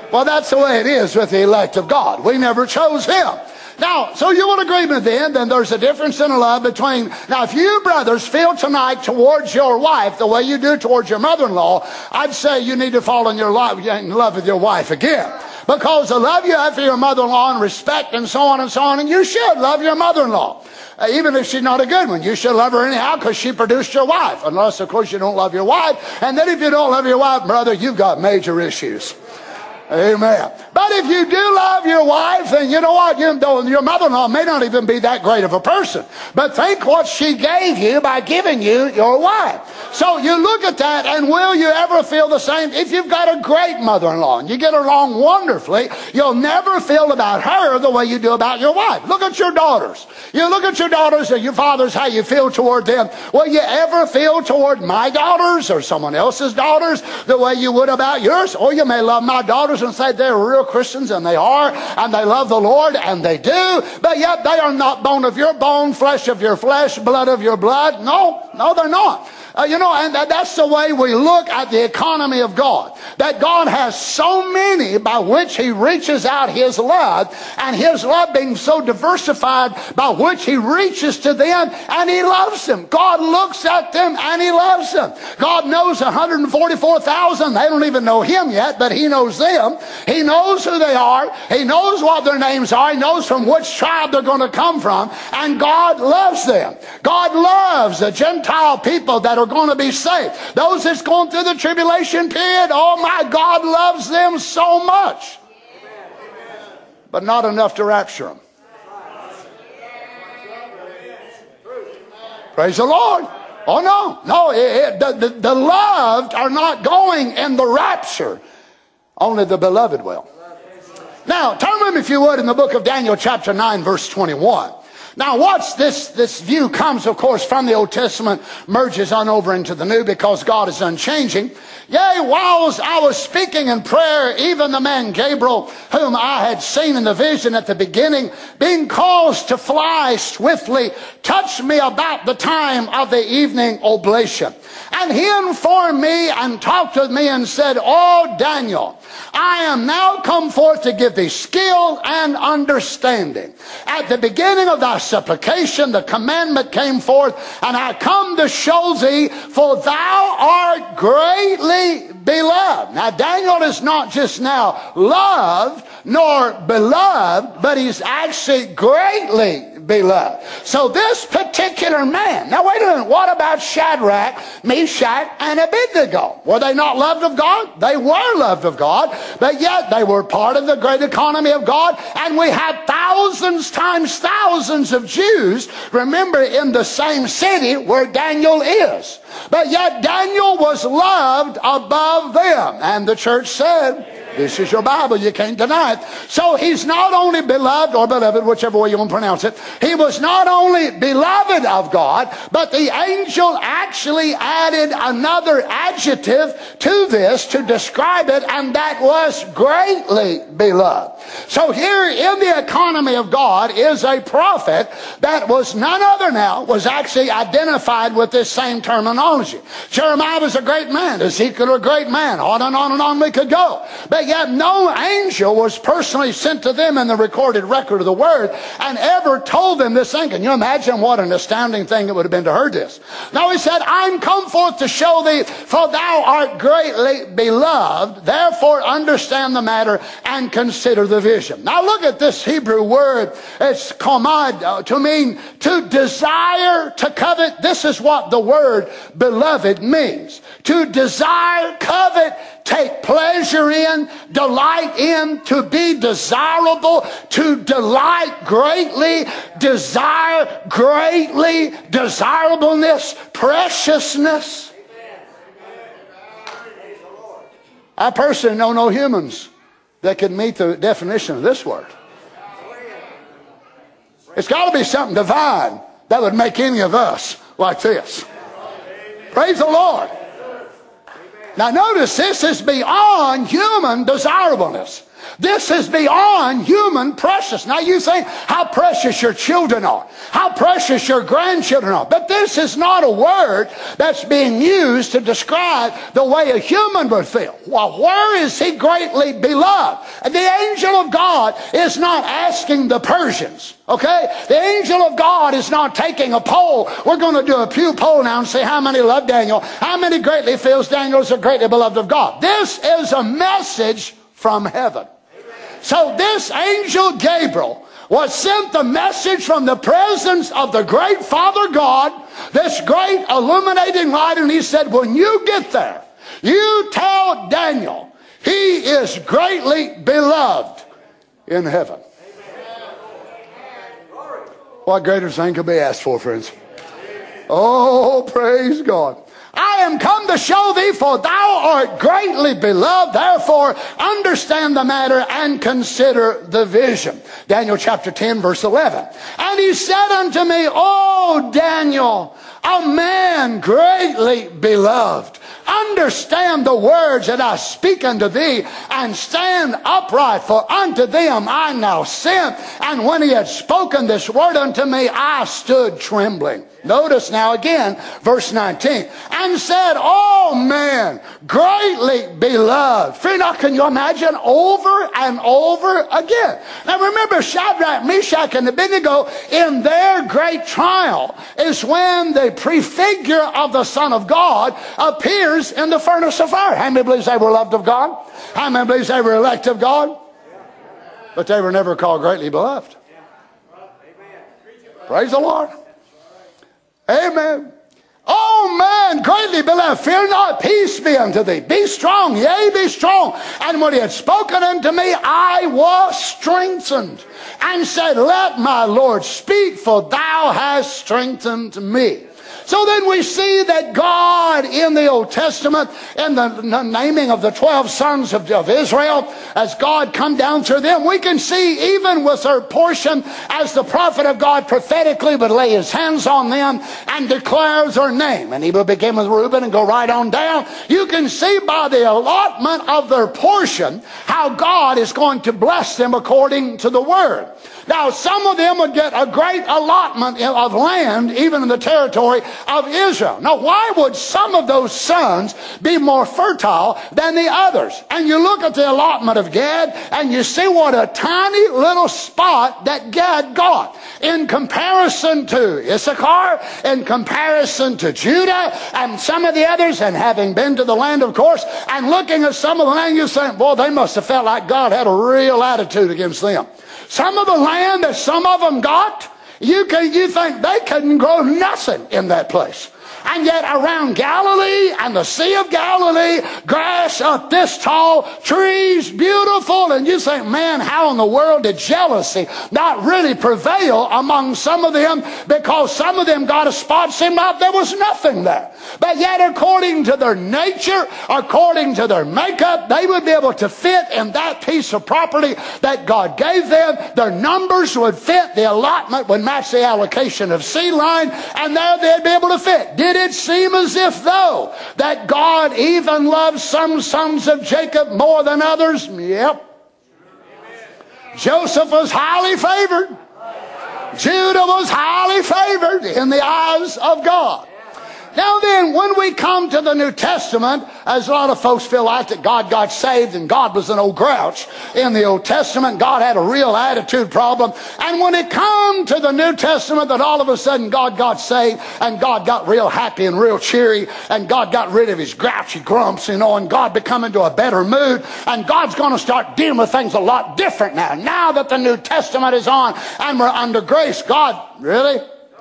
Well, that's the way it is with the elect of God. We never chose him. Now, so you will agree with then there's a difference in love between... Now, if you brothers feel tonight towards your wife the way you do towards your mother-in-law, I'd say you need to fall in love with your wife again. Because the love you have for your mother-in-law and respect and so on, and you should love your mother-in-law. Even if she's not a good one, you should love her anyhow because she produced your wife. Unless, of course, you don't love your wife. And then if you don't love your wife, brother, you've got major issues. Amen. But if you do love your wife, then you know what? Your mother-in-law may not even be that great of a person. But think what she gave you by giving you your wife. So you look at that, and will you ever feel the same? If you've got a great mother-in-law and you get along wonderfully, you'll never feel about her the way you do about your wife. Look at your daughters. You look at your daughters and your fathers, how you feel toward them. Will you ever feel toward my daughters or someone else's daughters the way you would about yours? Or you may love my daughters and say they're real Christians, and they are, and they love the Lord, and they do, but yet they are not bone of your bone, flesh of your flesh, blood of your blood. No, they're not. And that's the way we look at the economy of God. That God has so many by which he reaches out his love, and his love being so diversified by which he reaches to them, and he loves them. God looks at them and he loves them. God knows 144,000. They don't even know him yet, but he knows them. He knows who they are. He knows what their names are. He knows from which tribe they're going to come from, and God loves them. God loves the Gentile people that are going to be saved. Those that's going through the tribulation period, oh my, God loves them so much. But not enough to rapture them. Praise the Lord. Oh no. The loved are not going in the rapture. Only the beloved will. Now, turn with me, if you would, in the book of Daniel, chapter 9, verse 21. Now watch this view comes, of course, from the Old Testament, merges on over into the New, because God is unchanging. Yea, whilst I was speaking in prayer, even the man Gabriel, whom I had seen in the vision at the beginning, being caused to fly swiftly, touched me about the time of the evening oblation. And he informed me and talked with me and said, "O Daniel, I am now come forth to give thee skill and understanding. At the beginning of thy supplication, the commandment came forth, and I come to show thee, for thou art greatly beloved." Now, Daniel is not just now loved nor beloved, but he's actually greatly beloved. So this particular man, now wait a minute, what about Shadrach, Meshach, and Abednego? Were they not loved of God? They were loved of God, but yet they were part of the great economy of God, and we had thousands times thousands of Jews, remember, in the same city where Daniel is. But yet Daniel was loved above them, and the church said, this is your Bible, you can't deny it. So he's not only beloved, or beloved, whichever way you want to pronounce it. He was not only beloved of God, but the angel actually added another adjective to this to describe it, and that was greatly beloved. So here in the economy of God is a prophet that was none other now, was actually identified with this same terminology. Jeremiah was a great man. Ezekiel a great man. On and on and on we could go. But yet no angel was personally sent to them in the recorded record of the word and ever told them this thing. Can you imagine what an astounding thing it would have been to hear this? Now he said, "I'm come forth to show thee, for thou art greatly beloved. Therefore understand the matter and consider the vision." Now look at this Hebrew word. It's kamad, to mean to desire, to covet. This is what the word beloved means. To desire, covet, take pleasure in, delight in, to be desirable, to delight greatly, desire greatly, desirableness, preciousness. I personally know no humans that can meet the definition of this word. It's got to be something divine that would make any of us like this. Praise the Lord. Now notice, this is beyond human desirableness. This is beyond human precious. Now you think how precious your children are, how precious your grandchildren are. But this is not a word that's being used to describe the way a human would feel. Well, where is he greatly beloved? And the angel of God is not asking the Persians. Okay? The angel of God is not taking a poll. We're going to do a Pew poll now and say how many love Daniel, how many greatly feels Daniel is a greatly beloved of God. This is a message from heaven. So this angel Gabriel was sent the message from the presence of the great Father God, this great illuminating light, and he said, when you get there, you tell Daniel, he is greatly beloved in heaven. What greater thing could be asked for, friends? Oh, praise God. I am come to show thee, for thou art greatly beloved. Therefore, understand the matter and consider the vision. Daniel chapter 10, verse 11. And he said unto me, O Daniel, a man greatly beloved, understand the words that I speak unto thee, and stand upright, for unto thee am I now sent. And when he had spoken this word unto me, I stood trembling. Notice now again, verse 19. And said, oh man, greatly beloved. Friend, now can you imagine over and over again? Now remember, Shadrach, Meshach, and Abednego, in their great trial, is when the prefigure of the Son of God appears in the furnace of fire. How many believes they were loved of God? How many believes they were elect of God? But they were never called greatly beloved. Praise the Lord. Amen. Oh man, greatly beloved, fear not, peace be unto thee. Be strong, yea, be strong. And when he had spoken unto me, I was strengthened, and said, let my Lord speak, for thou hast strengthened me. So then we see that God in the Old Testament, in the naming of the 12 sons of Israel, as God come down through them, we can see even with their portion, as the prophet of God prophetically would lay his hands on them and declares their name. And he would begin with Reuben and go right on down. You can see by the allotment of their portion how God is going to bless them according to the word. Now, some of them would get a great allotment of land, even in the territory of Israel. Now, why would some of those sons be more fertile than the others? And you look at the allotment of Gad, and you see what a tiny little spot that Gad got in comparison to Issachar, in comparison to Judah, and some of the others. And having been to the land, of course, and looking at some of the land, you think, boy, they must have felt like God had a real attitude against them. Some of the land that some of them got, you think they couldn't grow nothing in that place. And yet around Galilee and the Sea of Galilee, grass up this tall, trees beautiful, and you think, man, how in the world did jealousy not really prevail among some of them, because some of them got a spot, seemed like there was nothing there. But yet according to their nature, according to their makeup, they would be able to fit in that piece of property that God gave them. Their numbers would fit, the allotment would match the allocation of seed line, and there they'd be able to fit. Did it seem as if though that God even loved some sons of Jacob more than others? Yep. Joseph was highly favored. Judah was highly favored in the eyes of God. Now then, when we come to the New Testament, as a lot of folks feel like that God got saved and God was an old grouch in the Old Testament, God had a real attitude problem. And when it come to the New Testament, that all of a sudden God got saved and God got real happy and real cheery, and God got rid of his grouchy grumps, and God become into a better mood, and God's going to start dealing with things a lot different now. Now that the New Testament is on and we're under grace, God, really?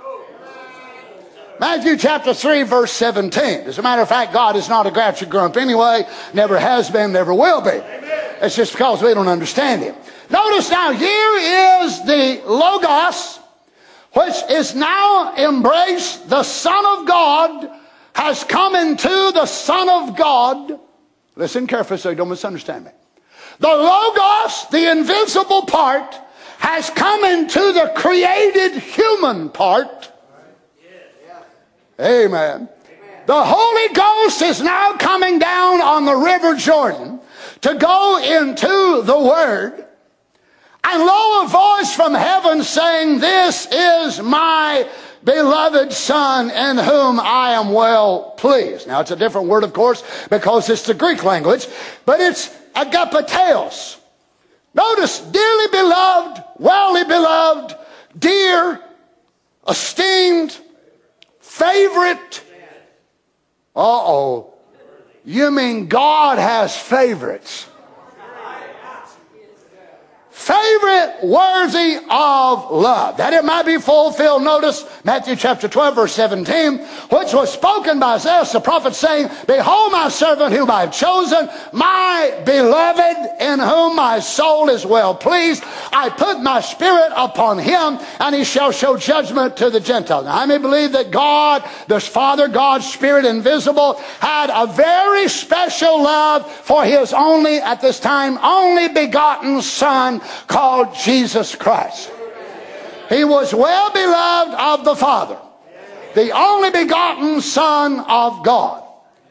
Matthew chapter 3, verse 17. As a matter of fact, God is not a grouchy grump anyway. Never has been, never will be. It's just because we don't understand him. Notice now, here is the Logos, which is now embraced. The Son of God has come into the Son of God. Listen carefully so you don't misunderstand me. The Logos, the invisible part, has come into the created human part. Amen. The Holy Ghost is now coming down on the River Jordan to go into the Word. And lo, a voice from heaven saying, "This is my beloved Son, in whom I am well pleased." Now, it's a different word, of course, because it's the Greek language, but it's agapeteos. Notice, dearly beloved, wellly beloved, dear, esteemed, favorite. Uh-oh. You mean God has favorites? Favorite worthy of love, that it might be fulfilled. Notice Matthew chapter 12 verse 17, which was spoken by Isaiah the prophet, saying, "Behold my servant whom I have chosen, my beloved, in whom my soul is well pleased. I put my spirit upon him, and he shall show judgment to the Gentiles." Now, I may believe that God, this Father, God's Spirit invisible, had a very special love for his only, at this time, only begotten Son, called Jesus Christ. He was well beloved of the Father, the only begotten Son of God.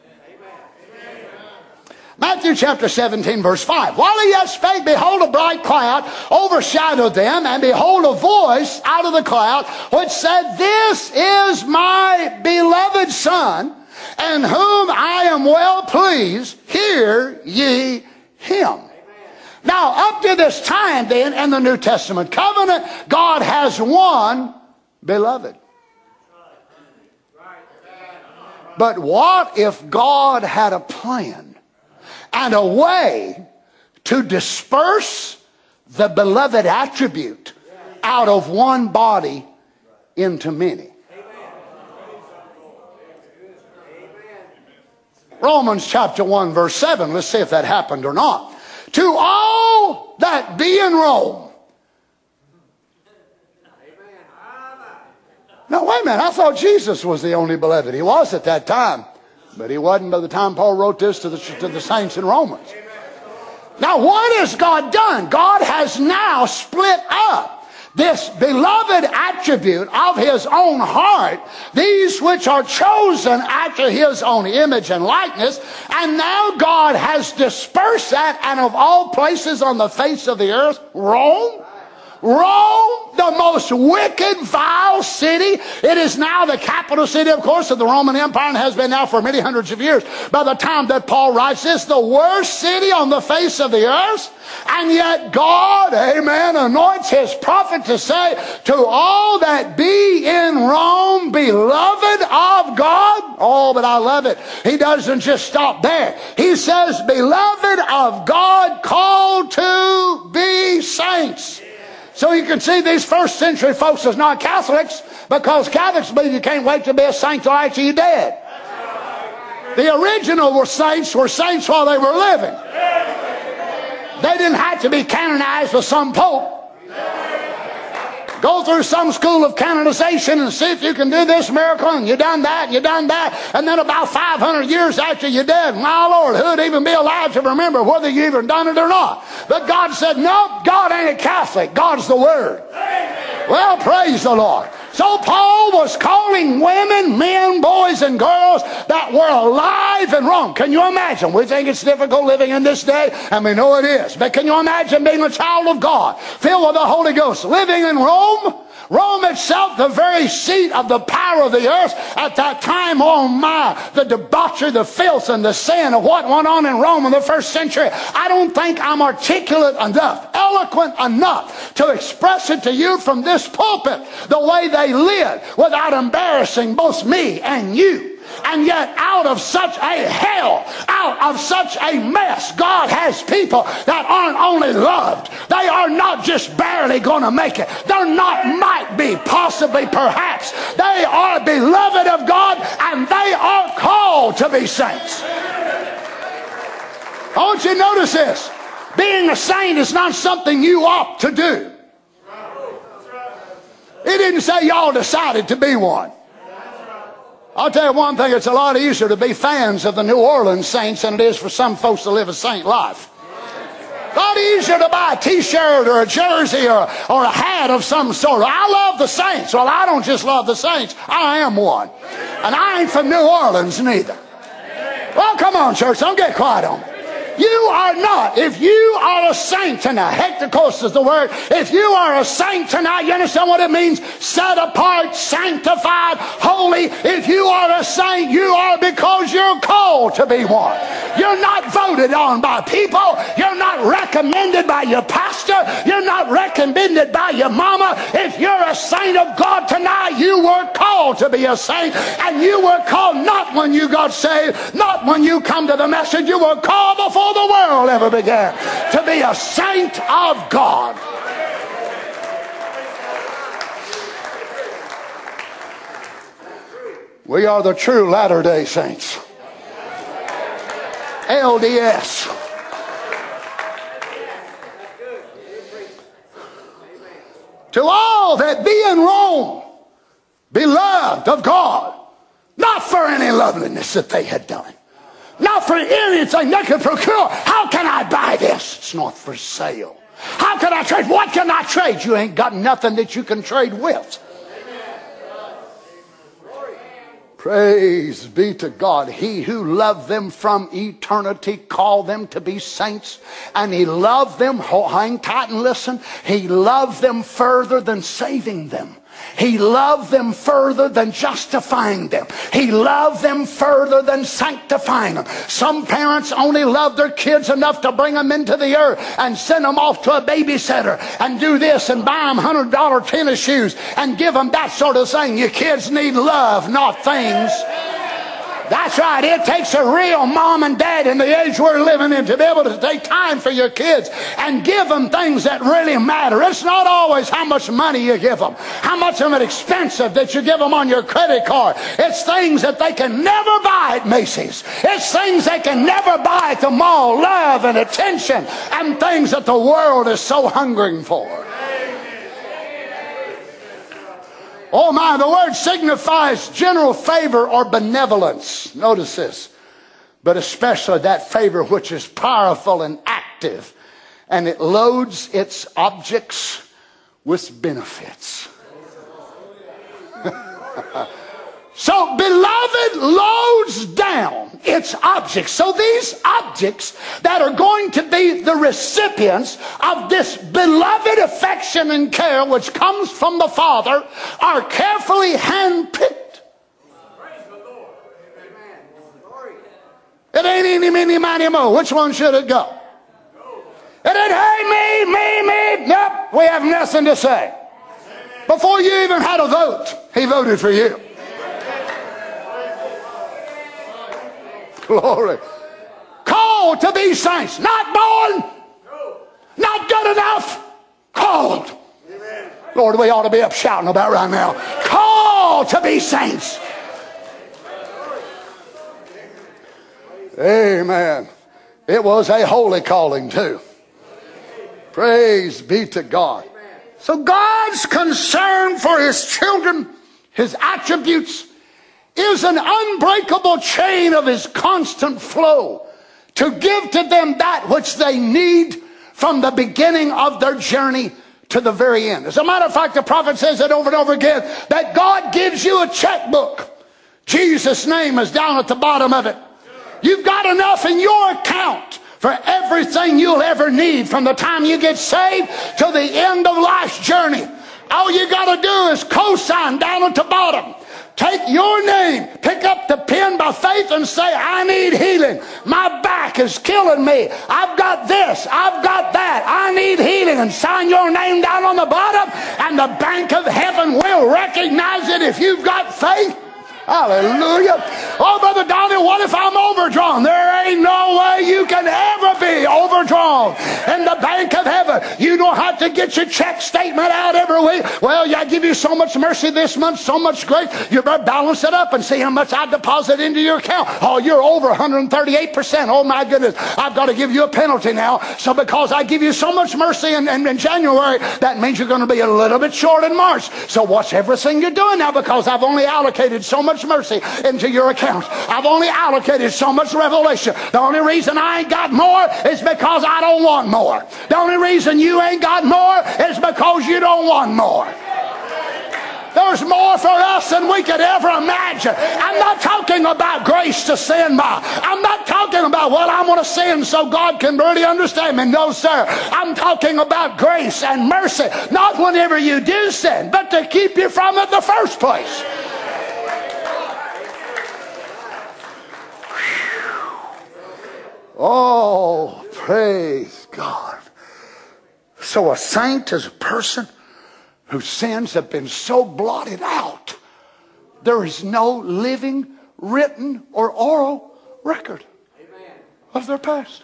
Matthew chapter 17 verse 5. While he yet spake, behold, a bright cloud overshadowed them, and behold, a voice out of the cloud which said, "This is my beloved Son, in whom I am well pleased. Hear ye him." Now, up to this time then, in the New Testament covenant, God has one beloved. But what if God had a plan and a way to disperse the beloved attribute out of one body into many? Romans chapter 1 verse 7. Let's see if that happened or not. "To all that be in Rome." Now, wait a minute. I thought Jesus was the only beloved. He was at that time. But he wasn't by the time Paul wrote this to the saints in Romans. Now, what has God done? God has now split up this beloved attribute of his own heart, these which are chosen after his own image and likeness, and now God has dispersed that, and of all places on the face of the earth, Rome, the most wicked, vile city. It is now the capital city, of course, of the Roman Empire, and has been now for many hundreds of years. By the time that Paul writes this, the worst city on the face of the earth. And yet God, amen, anoints his prophet to say, "To all that be in Rome, beloved of God." Oh, but I love it. He doesn't just stop there. He says, "Beloved of God, called to be saints." So you can see these first century folks is not Catholics, because Catholics believe you can't wait to be a saint till after you're dead. The original saints were saints while they were living. They didn't have to be canonized with some pope. Go through some school of canonization and see if you can do this miracle, and you done that, and you done that, and then about 500 years after you're dead, my Lord, who'd even be alive to remember whether you even done it or not? But God said, "Nope, God ain't a Catholic. God's the Word." Well, praise the Lord. So Paul was calling women, men, boys, and girls that were alive in Rome. Can you imagine? We think it's difficult living in this day, and we know it is. But can you imagine being a child of God, filled with the Holy Ghost, living in Rome? Rome itself, the very seat of the power of the earth at that time. Oh my, the debauchery, the filth, and the sin of what went on in Rome in the first century. I don't think I'm articulate enough, eloquent enough to express it to you from this pulpit, the way they lived without embarrassing both me and you. And yet out of such a hell, out of such a mess, God has people that aren't only loved. They are not just barely going to make it. They're not might be, possibly, perhaps. They are beloved of God, and they are called to be saints. I want you to notice this. Being a saint is not something you ought to do. It didn't say y'all decided to be one. I'll tell you one thing, it's a lot easier to be fans of the New Orleans Saints than it is for some folks to live a saint life. A lot easier to buy a t-shirt or a jersey or a hat of some sort. I love the Saints. Well, I don't just love the Saints. I am one. And I ain't from New Orleans neither. Well, come on, church. Don't get quiet on me. you are not, if you are a saint tonight, hektikos is the word, if you are a saint tonight, you understand what it means? Set apart, sanctified, holy. If you are a saint, you are because you're called to be one. You're not voted on by people. You're not recommended by your pastor. You're not recommended by your mama. If you're a saint of God tonight, you were called to be a saint. And you were called not when you got saved, not when you come to the message. You were called before the world ever began to be a saint of God. We are the true Latter-day Saints. LDS. To all that be in Rome, beloved of God, not for any loveliness that they had done, not for anything they could procure. How can I buy this? It's not for sale. How can I trade? What can I trade? You ain't got nothing that you can trade with. Praise be to God. He who loved them from eternity called them to be saints. And he loved them, hang tight and listen, he loved them further than saving them. He loved them further than justifying them. He loved them further than sanctifying them. Some parents only love their kids enough to bring them into the earth and send them off to a babysitter and do this and buy them $100 tennis shoes and give them that sort of thing. Your kids need love, not things. That's right. It takes a real mom and dad in the age we're living in to be able to take time for your kids and give them things that really matter. It's not always how much money you give them, how much of it expensive that you give them on your credit card. It's things that they can never buy at Macy's. It's things they can never buy at the mall. Love and attention and things that the world is so hungering for. Oh my, the word signifies general favor or benevolence. Notice this. But especially that favor which is powerful and active. And it loads its objects with benefits. So beloved loads down its objects. So these objects that are going to be the recipients of this beloved affection and care which comes from the Father are carefully handpicked. It ain't any, mini, miny, mo. Which one should it go? It ain't, hey, me. Nope, we have nothing to say. Before you even had a vote, he voted for you. Glory. Called to be saints. Not born. Not good enough. Called. Lord, we ought to be up shouting about right now. Called to be saints. Amen. It was a holy calling too. Praise be to God. So God's concern for his children, his attributes, is an unbreakable chain of his constant flow to give to them that which they need from the beginning of their journey to the very end. As a matter of fact, the prophet says it over and over again, that God gives you a checkbook. Jesus' name is down at the bottom of it. You've got enough in your account for everything you'll ever need from the time you get saved to the end of life's journey. All you got to do is co-sign down at the bottom. Take your name, pick up the pen by faith and say, I need healing. My back is killing me. I've got this, I've got that. I need healing. And sign your name down on the bottom, and the bank of heaven will recognize it if you've got faith. Hallelujah. Oh, Brother Donnie, what if I'm overdrawn? There ain't no way you can ever be overdrawn in the bank of heaven. You don't have to get your check statement out every week. Well, I give you so much mercy this month, so much grace. You better balance it up and see how much I deposit into your account. Oh, you're over 138%. Oh, my goodness. I've got to give you a penalty now. So because I give you so much mercy in January, that means you're going to be a little bit short in March. So watch everything you're doing now, because I've only allocated so much mercy into your account. I've only allocated so much revelation. The only reason I ain't got more is because I don't want more. The only reason you ain't got more is because you don't want more. There's more for us than we could ever imagine. I'm not talking about grace to sin by. I'm not talking about, well, I'm going to sin so God can really understand me. No, sir. I'm talking about grace and mercy. Not whenever you do sin, but to keep you from it in the first place. Oh, praise God. So a saint is a person whose sins have been so blotted out, there is no living, written, or oral record of their past.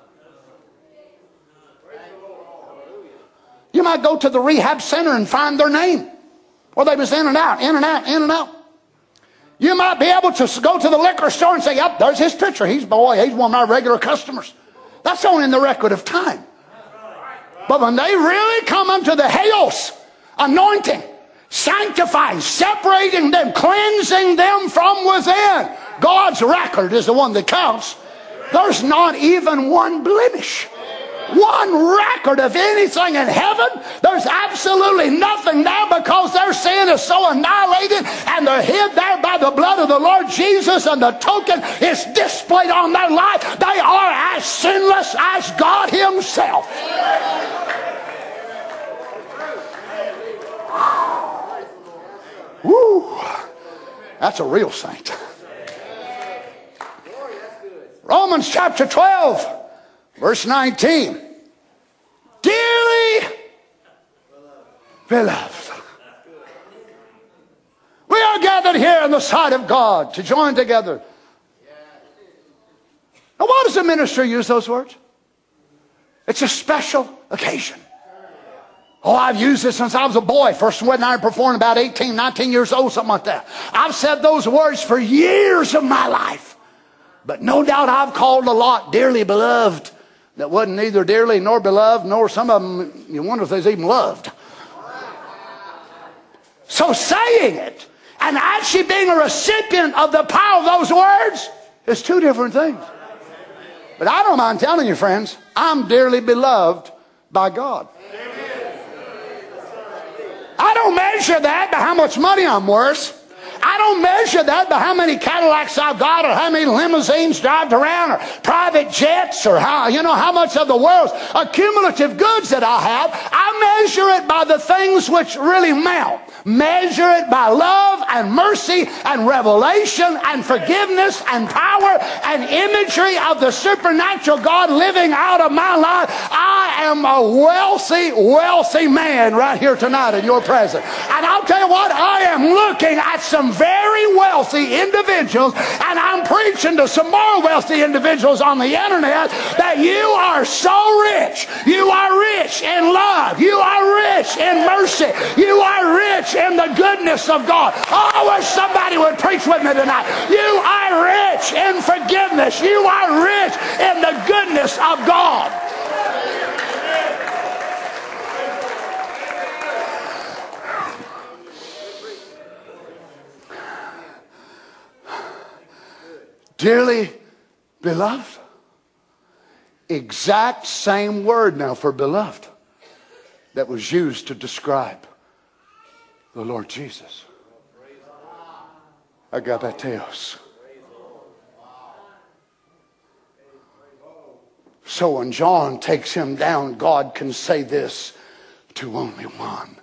You might go to the rehab center and find their name, or they was in and out, in and out, in and out. You might be able to go to the liquor store and say, yep, there's his picture. He's one of my regular customers. That's only in the record of time. But when they really come unto the Haos anointing, sanctifying, separating them, cleansing them from within, God's record is the one that counts. There's not even one blemish, one record of anything in heaven. There's absolutely nothing there, because their sin is so annihilated and they're hid there by the blood of the Lord Jesus, and the token is displayed on their life. They are as sinless as God himself. Woo! That's a real saint. Romans chapter 12, verse 19. Dearly beloved, we are gathered here in the sight of God to join together. Now, why does the minister use those words? It's a special occasion. Oh, I've used it since I was a boy. First wedding I performed about 18, 19 years old, something like that. I've said those words for years of my life. But no doubt I've called a lot dearly beloved that wasn't neither dearly nor beloved, nor some of them, you wonder if they's even loved. So saying it and actually being a recipient of the power of those words is two different things. But I don't mind telling you, friends, I'm dearly beloved by God. I don't measure that by how much money I'm worth. I don't measure that by how many Cadillacs I've got, or how many limousines drive around, or private jets, or how much of the world's accumulative goods that I have. I measure it by the things which really mount. Measure it by love and mercy and revelation and forgiveness and power and imagery of the supernatural God living out of my life. I am a wealthy, wealthy man right here tonight in your presence. And I'll tell you what, I am looking at some very wealthy individuals, and I'm preaching to some more wealthy individuals on the internet that you are so rich. You are rich in love. You are rich in mercy. You are rich in the goodness of God. Oh, I wish somebody would preach with me tonight. You are rich in forgiveness. You are rich in the goodness of God. Dearly beloved. Exact same word now for beloved that was used to describe the Lord Jesus. Agapeteos. So when John takes him down, God can say this to only one.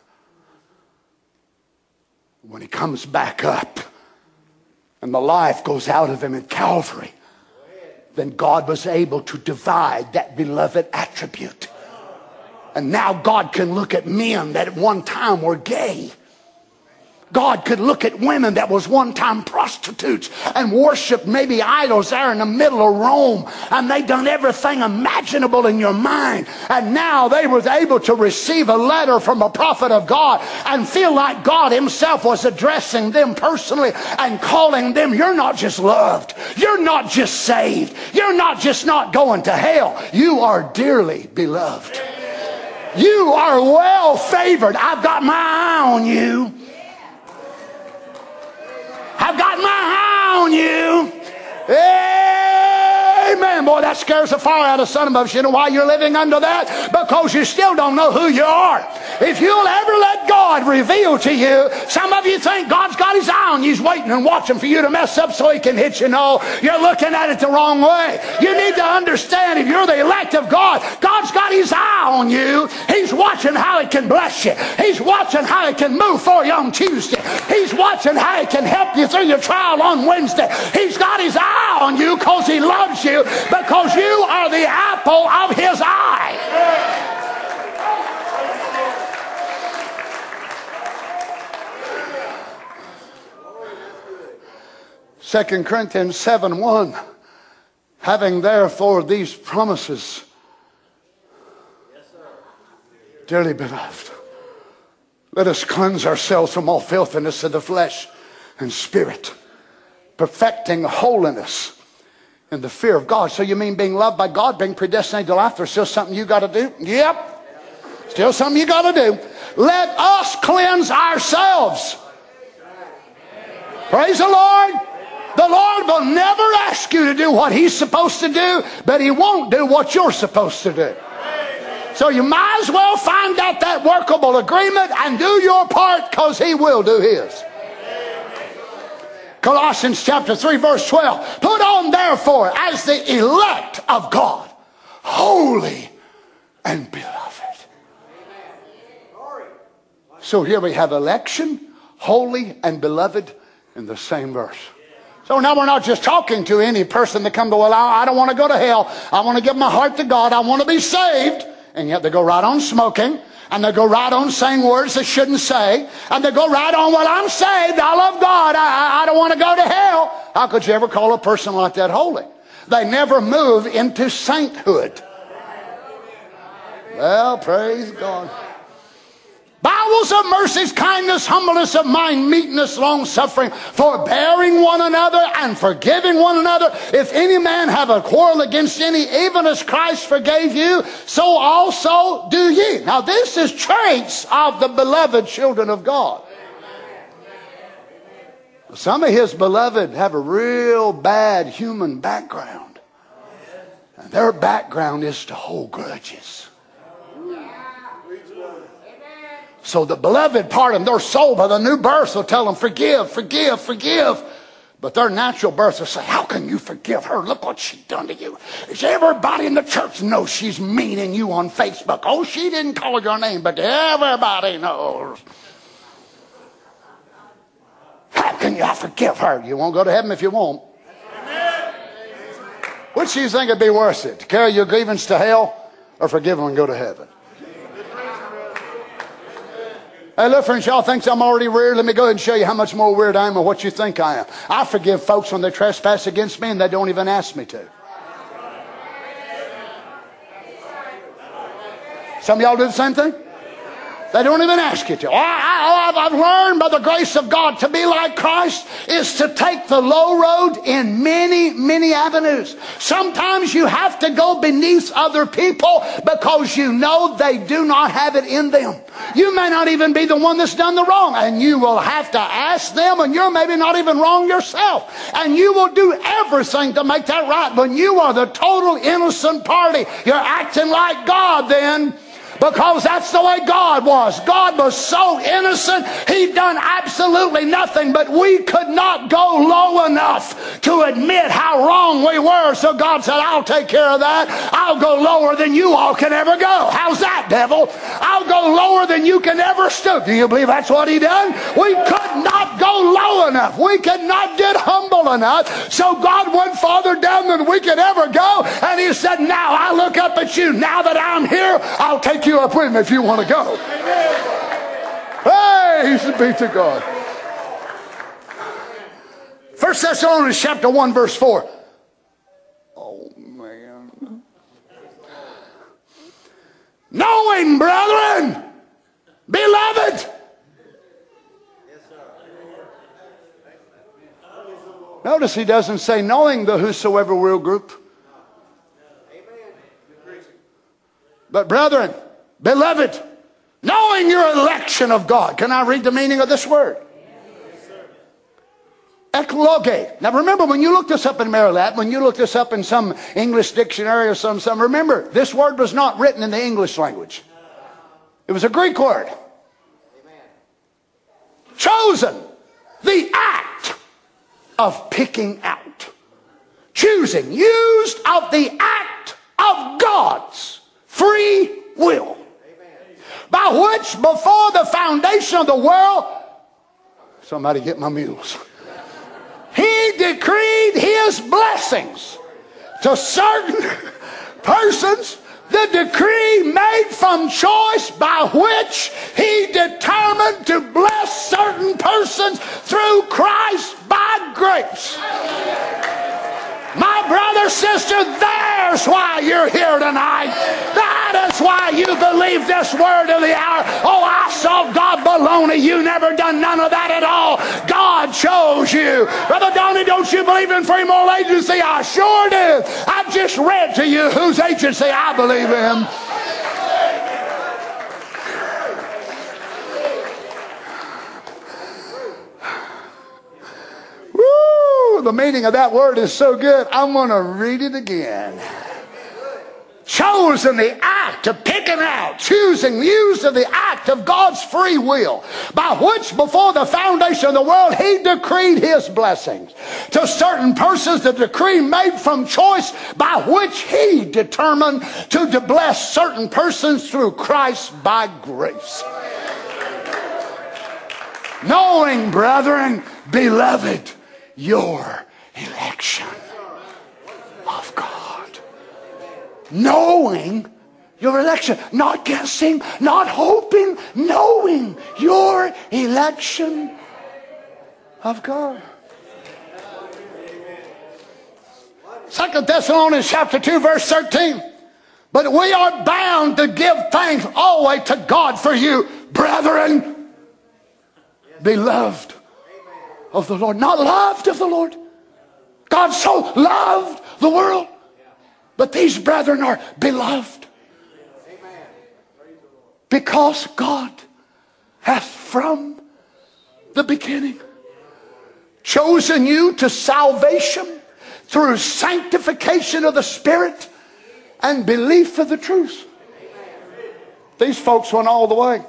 When he comes back up and the life goes out of him at Calvary, then God was able to divide that beloved attribute. And now God can look at men that at one time were gay. God could look at women that was one time prostitutes and worship maybe idols there in the middle of Rome, and they done everything imaginable in your mind, and now they was able to receive a letter from a prophet of God and feel like God himself was addressing them personally and calling them, you're not just loved, you're not just saved, you're not just not going to hell, you are dearly beloved, you are well favored. I've got my eye on you. I've got my eye on you. Amen. Boy, boy, that scares the fire out of some of us. You know why you're living under that? Because you still don't know who you are. If you'll ever let God reveal to you, some of you think God's got his eye on you. He's waiting and watching for you to mess up so he can hit you. No, you're looking at it the wrong way. You need to understand, if you're the elect of God, God's got his eye on you. He's watching how he can bless you. He's watching how he can move for you on Tuesday. He's watching how he can help you through your trial on Wednesday. He's got his eye on you because he loves you, because you are the apple of his eye. 2 Corinthians 7:1, having therefore these promises, dearly beloved, let us cleanse ourselves from all filthiness of the flesh and spirit, perfecting holiness in the fear of God. So you mean being loved by God, being predestinated to life, there's still something you got to do? Yep. Still something you got to do. Let us cleanse ourselves. Praise the Lord. The Lord will never ask you to do what he's supposed to do, but he won't do what you're supposed to do. So you might as well find out that workable agreement and do your part, because he will do his. Colossians chapter 3 verse 12. Put on therefore as the elect of God, holy and beloved. So here we have election, holy and beloved in the same verse. So now we're not just talking to any person that come to, well, I don't want to go to hell. I want to give my heart to God. I want to be saved. And yet they go right on smoking. And they go right on saying words they shouldn't say. And they go right on, well, I'm saved. I love God. I don't want to go to hell. How could you ever call a person like that holy? They never move into sainthood. Well, praise God. Bowels of mercies, kindness, humbleness of mind, meekness, long-suffering, forbearing one another and forgiving one another. If any man have a quarrel against any, even as Christ forgave you, so also do ye. Now this is traits of the beloved children of God. Some of his beloved have a real bad human background. And their background is to hold grudges. So the beloved part of their soul by the new birth will tell them, forgive, forgive, forgive. But their natural birth will say, how can you forgive her? Look what she done to you. Everybody in the church knows she's meaning you on Facebook. Oh, she didn't call your name, but everybody knows. How can you forgive her? You won't go to heaven if you won't. Which do you think would be worse it? To carry your grievance to hell or forgive them and go to heaven? Hey, look, friends, y'all think I'm already weird? Let me go ahead and show you how much more weird I am than what you think I am. I forgive folks when they trespass against me and they don't even ask me to. Some of y'all do the same thing? They don't even ask you to. I've learned by the grace of God to be like Christ is to take the low road in many, many avenues. Sometimes you have to go beneath other people because you know they do not have it in them. You may not even be the one that's done the wrong, and you will have to ask them, and you're maybe not even wrong yourself. And you will do everything to make that right. When you are the total innocent party, you're acting like God then. Because that's the way God was. God was so innocent, he'd done absolutely nothing, but we could not go low enough to admit how wrong we were. So God said, I'll take care of that. I'll go lower than you all can ever go. How's that, devil? I'll go lower than you can ever stoop. Do you believe that's what he done? We could not go low enough. We could not get humble enough. So God went farther down than we could ever go. And he said, now I look up at you. Now that I'm here, I'll take you up with him if you want to go. Praise be to God. 1 Thessalonians chapter 1 verse 4. Oh man. Knowing, brethren, beloved. Notice he doesn't say knowing the whosoever will group. But brethren, beloved, knowing your election of God. Can I read the meaning of this word? Ekloge. Now remember, when you look this up in Marilat, when you look this up in some English dictionary or some, remember, this word was not written in the English language. It was a Greek word. Chosen. The act of picking out. Choosing. Used of the act of God's free will. By which before the foundation of the world, somebody get my mules. He decreed his blessings to certain persons. The decree made from choice by which he determined to bless certain persons through Christ by grace. My brother, sister, there's why you're here tonight. That is why you believe this word of the hour. Oh, I saw God baloney. You never done none of that at all. God chose you. Brother Donnie, don't you believe in free moral agency? I sure do. I've just read to you whose agency I believe in. The meaning of that word is so good, I'm going to read it again. Chosen, the act of picking out, choosing, used of the act of God's free will, by which before the foundation of the world he decreed his blessings to certain persons, the decree made from choice by which he determined to bless certain persons through Christ by grace. Knowing, brethren, beloved, your election of God. Knowing your election. Not guessing, not hoping. Knowing your election of God. 2 Thessalonians chapter 2 verse 13. But we are bound to give thanks always to God for you, brethren, beloved of the Lord. Not loved of the Lord. God so loved the world. But these brethren are beloved. Because God hath from the beginning chosen you to salvation through sanctification of the Spirit and belief of the truth. These folks went all the way.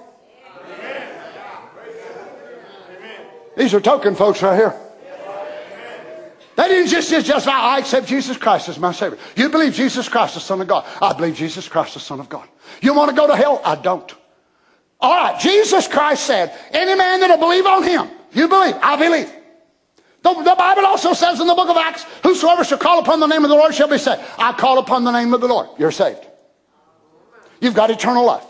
These are token folks right here. They didn't just I accept Jesus Christ as my Savior. You believe Jesus Christ, the Son of God. I believe Jesus Christ, the Son of God. You want to go to hell? I don't. All right, Jesus Christ said, any man that'll believe on him, you believe, I believe. The Bible also says in the book of Acts, whosoever shall call upon the name of the Lord shall be saved. I call upon the name of the Lord. You're saved. You've got eternal life.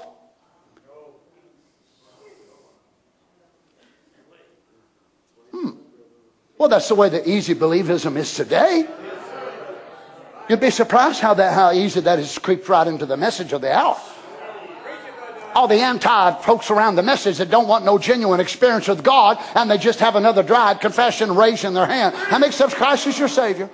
Well, that's the way the easy believism is today. You'd be surprised how easy that has creeped right into the message of the hour. All the anti-folks around the message that don't want no genuine experience with God, and they just have another dry confession raising their hand. How many accept Christ as your Savior?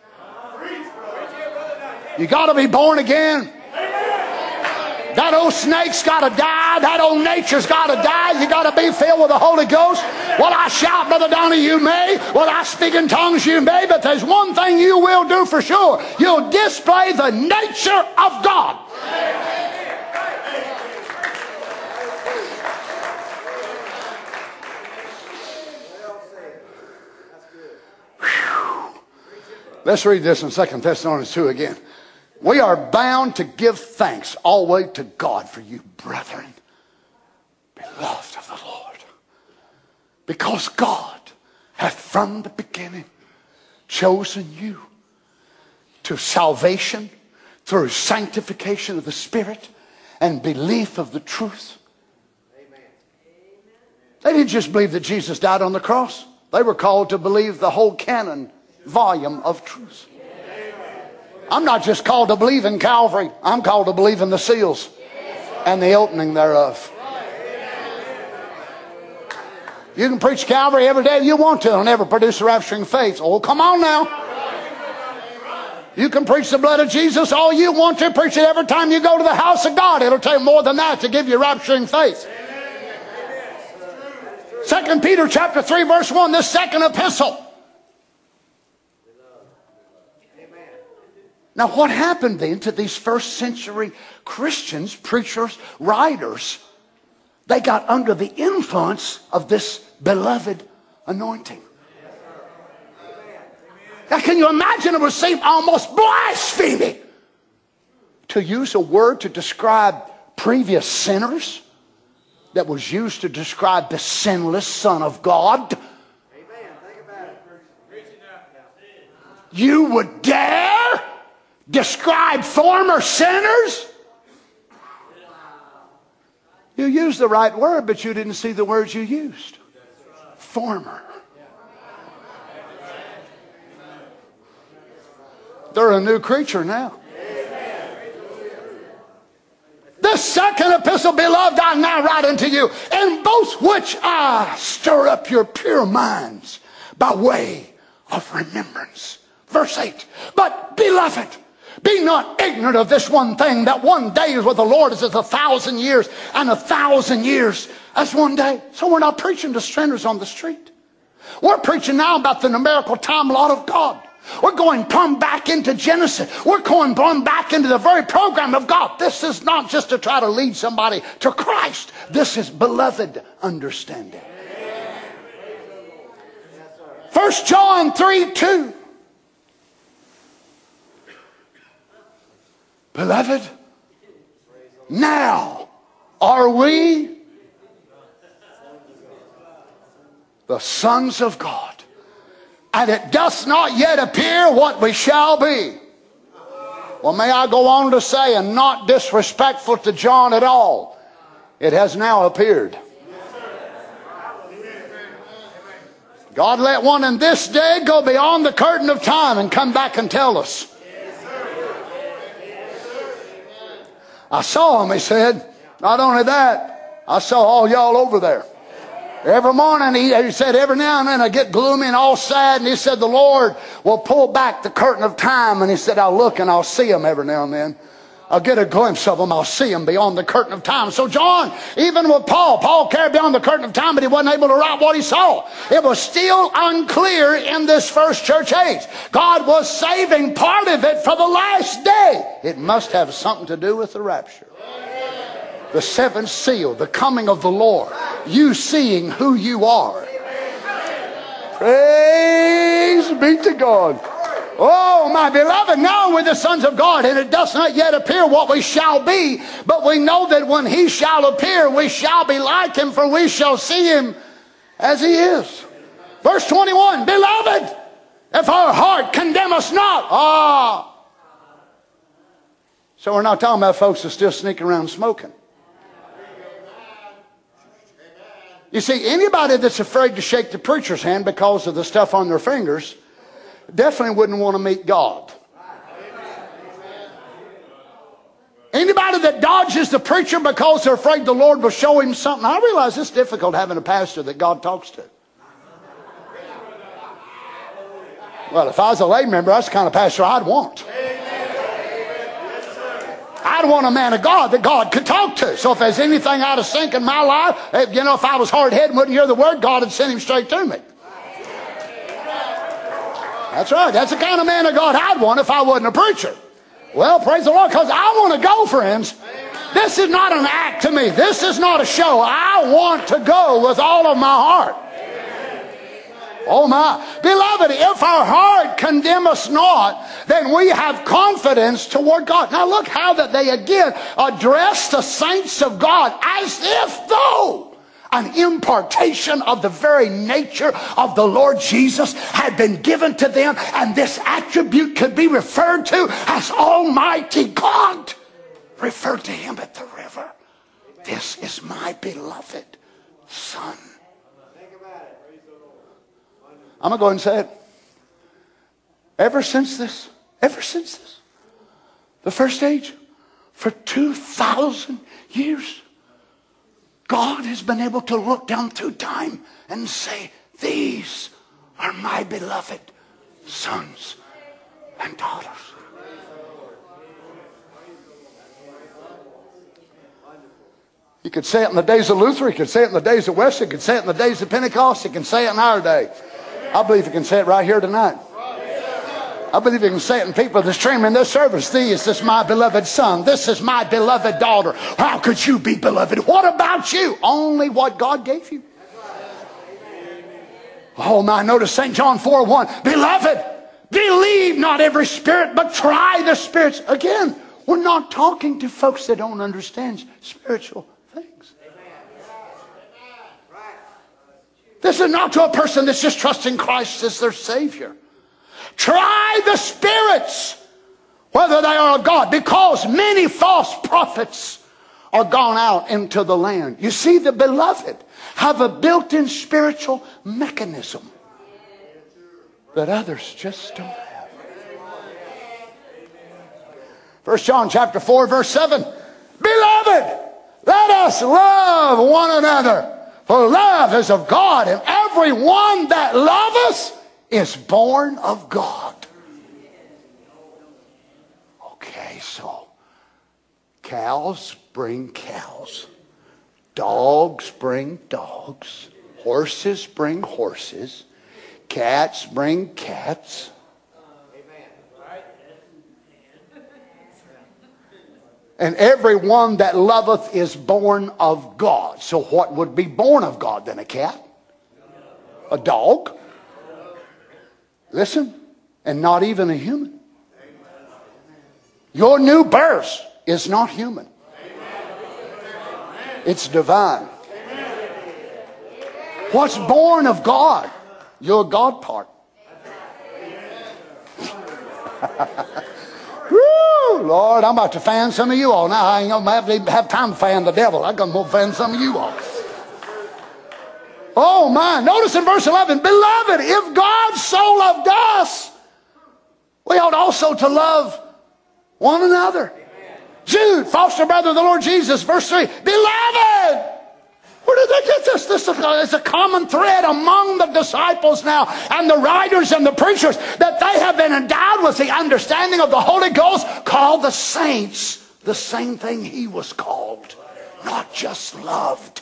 You got to be born again. That old snake's got to die. That old nature's got to die. You got to be filled with the Holy Ghost. Well, I shout, Brother Donnie, you may. Well, I speak in tongues, you may. But there's one thing you will do for sure. You'll display the nature of God. Whew. Let's read this in 2 Thessalonians 2 again. We are bound to give thanks always to God for you, brethren, beloved of the Lord. Because God hath from the beginning chosen you to salvation through sanctification of the Spirit and belief of the truth. Amen. They didn't just believe that Jesus died on the cross. They were called to believe the whole canon volume of truth. I'm not just called to believe in Calvary. I'm called to believe in the seals and the opening thereof. You can preach Calvary every day you want to. It'll never produce a rapturing faith. Oh, come on now. You can preach the blood of Jesus all you want to. Preach it every time you go to the house of God. It'll take more than that to give you rapturing faith. 2 Peter chapter 3 verse 1, this second epistle Now, what happened then to these first century Christians, preachers, writers? They got under the influence of this beloved anointing. Now, can you imagine? It would seem almost blasphemy to use a word to describe previous sinners that was used to describe the sinless Son of God. You would dare describe former sinners? You used the right word, but you didn't see the words you used. Former. They're a new creature now. This second epistle, beloved, I now write unto you, in both which I stir up your pure minds by way of remembrance. Verse 8, but beloved, be not ignorant of this one thing, that one day with the Lord is as 1,000 years, and 1,000 years as one day. So we're not preaching to strangers on the street. We're preaching now about the numerical time lot of God. We're going plumb back into Genesis. We're going plumb back into the very program of God. This is not just to try to lead somebody to Christ. This is beloved understanding. 1 John 3:2. Beloved, now are we the sons of God. And it does not yet appear what we shall be. Well, may I go on to say, and not disrespectful to John at all, it has now appeared. God let one in this day go beyond the curtain of time and come back and tell us. I saw him, he said. Not only that, I saw all y'all over there. Every morning, he said, every now and then I get gloomy and all sad. And he said, the Lord will pull back the curtain of time. And he said, I'll look and I'll see them every now and then. I'll get a glimpse of them. I'll see them beyond the curtain of time. So John, even with Paul carried beyond the curtain of time, but he wasn't able to write what he saw. It was still unclear in this first church age. God was saving part of it for the last day. It must have something to do with the rapture. The seventh seal, the coming of the Lord. You seeing who you are. Praise be to God. Oh, my beloved, now we're the sons of God, and it does not yet appear what we shall be, but we know that when he shall appear, we shall be like him, for we shall see him as he is. Verse 21, beloved, if our heart condemn us not. So we're not talking about folks that still sneaking around smoking. You see, anybody that's afraid to shake the preacher's hand because of the stuff on their fingers definitely wouldn't want to meet God. Anybody that dodges the preacher because they're afraid the Lord will show him something. I realize it's difficult having a pastor that God talks to. Well, if I was a lay member, that's the kind of pastor I'd want. I'd want a man of God that God could talk to. So if there's anything out of sync in my life, if I was hard-headed and wouldn't hear the word, God would send him straight to me. That's right. That's the kind of man of God I'd want if I wasn't a preacher. Well, praise the Lord, because I want to go, friends. This is not an act to me. This is not a show. I want to go with all of my heart. Oh my. Beloved, if our heart condemn us not, then we have confidence toward God. Now look how that they again address the saints of God as if though an impartation of the very nature of the Lord Jesus had been given to them, and this attribute could be referred to as Almighty God. Referred to him at the river. This is my beloved Son. I'm going to go ahead and say it. Ever since this, the first age, for 2,000 years, God has been able to look down through time and say, these are my beloved sons and daughters. He could say it in the days of Luther, he could say it in the days of Wesley, he could say it in the days of Pentecost, he can say it in our day. I believe he can say it right here tonight. I believe you can say it in people that stream in this service. This is my beloved son. This is my beloved daughter. How could you be beloved? What about you? Only what God gave you. Oh my, notice St. John 4:1. Beloved, believe not every spirit, but try the spirits. Again, we're not talking to folks that don't understand spiritual things. This is not to a person that's just trusting Christ as their Savior. Try the spirits, whether they are of God, because many false prophets are gone out into the land. You see, the beloved have a built-in spiritual mechanism that others just don't have. 1 John chapter 4, verse 7. Beloved, let us love one another, for love is of God, and everyone that loveth is born of God. Okay, so cows bring cows. Dogs bring dogs. Horses bring horses. Cats bring cats. And everyone that loveth is born of God. So what would be born of God then? A cat? A dog? Listen, and not even a human. Your new birth is not human. It's divine. What's born of God? Your God part. Woo, Lord, I'm about to fan some of you all. Now I ain't going to have time to fan the devil. I'm going to fan some of you all. Oh my, notice in verse 11, beloved, if God so loved us, we ought also to love one another. Jude, foster brother of the Lord Jesus, verse 3, beloved. Where did they get this? This is a common thread among the disciples now and the writers and the preachers, that they have been endowed with the understanding of the Holy Ghost, called the saints the same thing he was called, not just loved.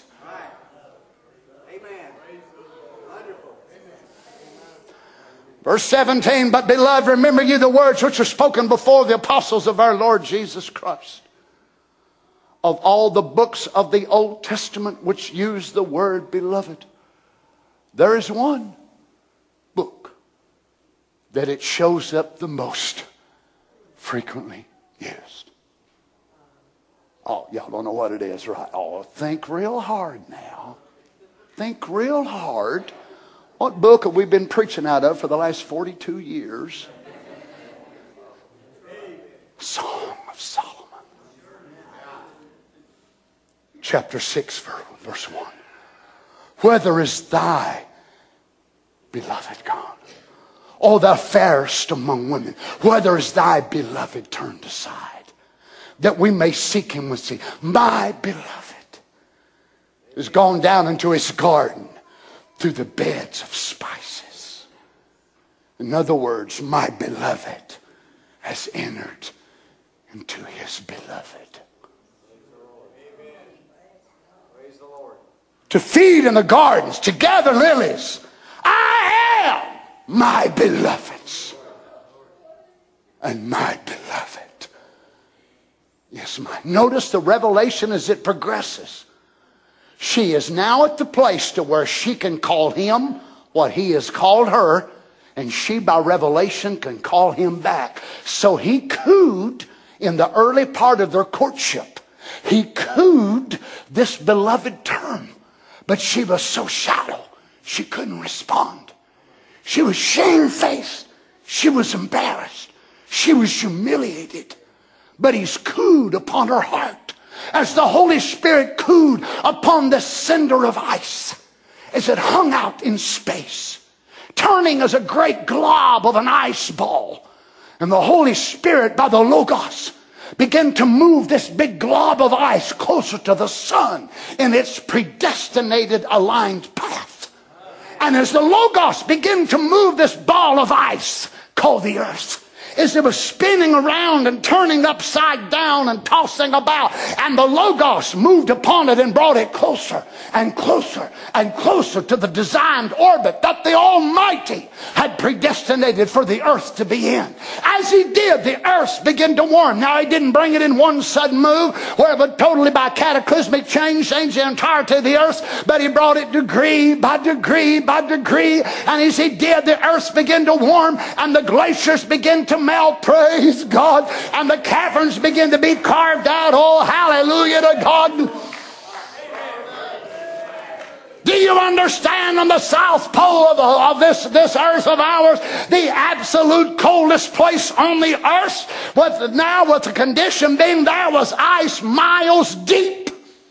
Verse 17, but beloved, remember you the words which were spoken before the apostles of our Lord Jesus Christ. Of all the books of the Old Testament which use the word beloved, there is one book that it shows up the most frequently used. Oh, y'all don't know what it is, right? Oh, think real hard now. Think real hard. What book have we been preaching out of for the last 42 years? Song of Solomon. Chapter 6, verse 1. Whether is thy beloved gone? O thou fairest among women, whether is thy beloved turned aside, that we may seek him with thee? My beloved is gone down into his garden through the beds of spices. In other words, my beloved has entered into his beloved. To feed in the gardens, to gather lilies. I am my beloved's, and my beloved is mine. Notice the revelation as it progresses. She is now at the place to where she can call him what he has called her, and she by revelation can call him back. So he cooed in the early part of their courtship. He cooed this beloved term. But she was so shallow, she couldn't respond. She was shamefaced. She was embarrassed. She was humiliated. But he's cooed upon her heart, as the Holy Spirit cooed upon the cinder of ice as it hung out in space, turning as a great glob of an ice ball. And the Holy Spirit, by the Logos, began to move this big glob of ice closer to the sun in its predestinated aligned path. And as the Logos began to move this ball of ice called the earth, is it was spinning around and turning upside down and tossing about. And the Logos moved upon it and brought it closer and closer and closer to the designed orbit that the Almighty had predestinated for the earth to be in. As he did, the earth began to warm. Now, he didn't bring it in one sudden move where it would totally by cataclysmic change the entirety of the earth, but he brought it degree by degree by degree. And as he did, the earth began to warm and the glaciers began to melt. Praise God. And the caverns began to be carved out. Oh, hallelujah to God. Do you understand, on the south pole of this earth of ours, the absolute coldest place on the earth, with the condition being there was ice miles deep.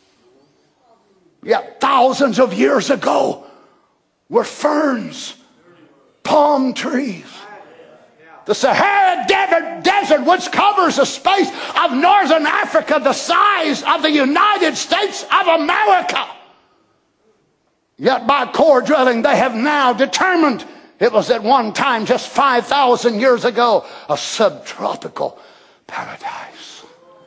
Yet thousands of years ago were ferns, palm trees. The Sahara Desert, which covers a space of northern Africa the size of the United States of America. Yet by core drilling, they have now determined it was at one time, just 5,000 years ago, a subtropical paradise.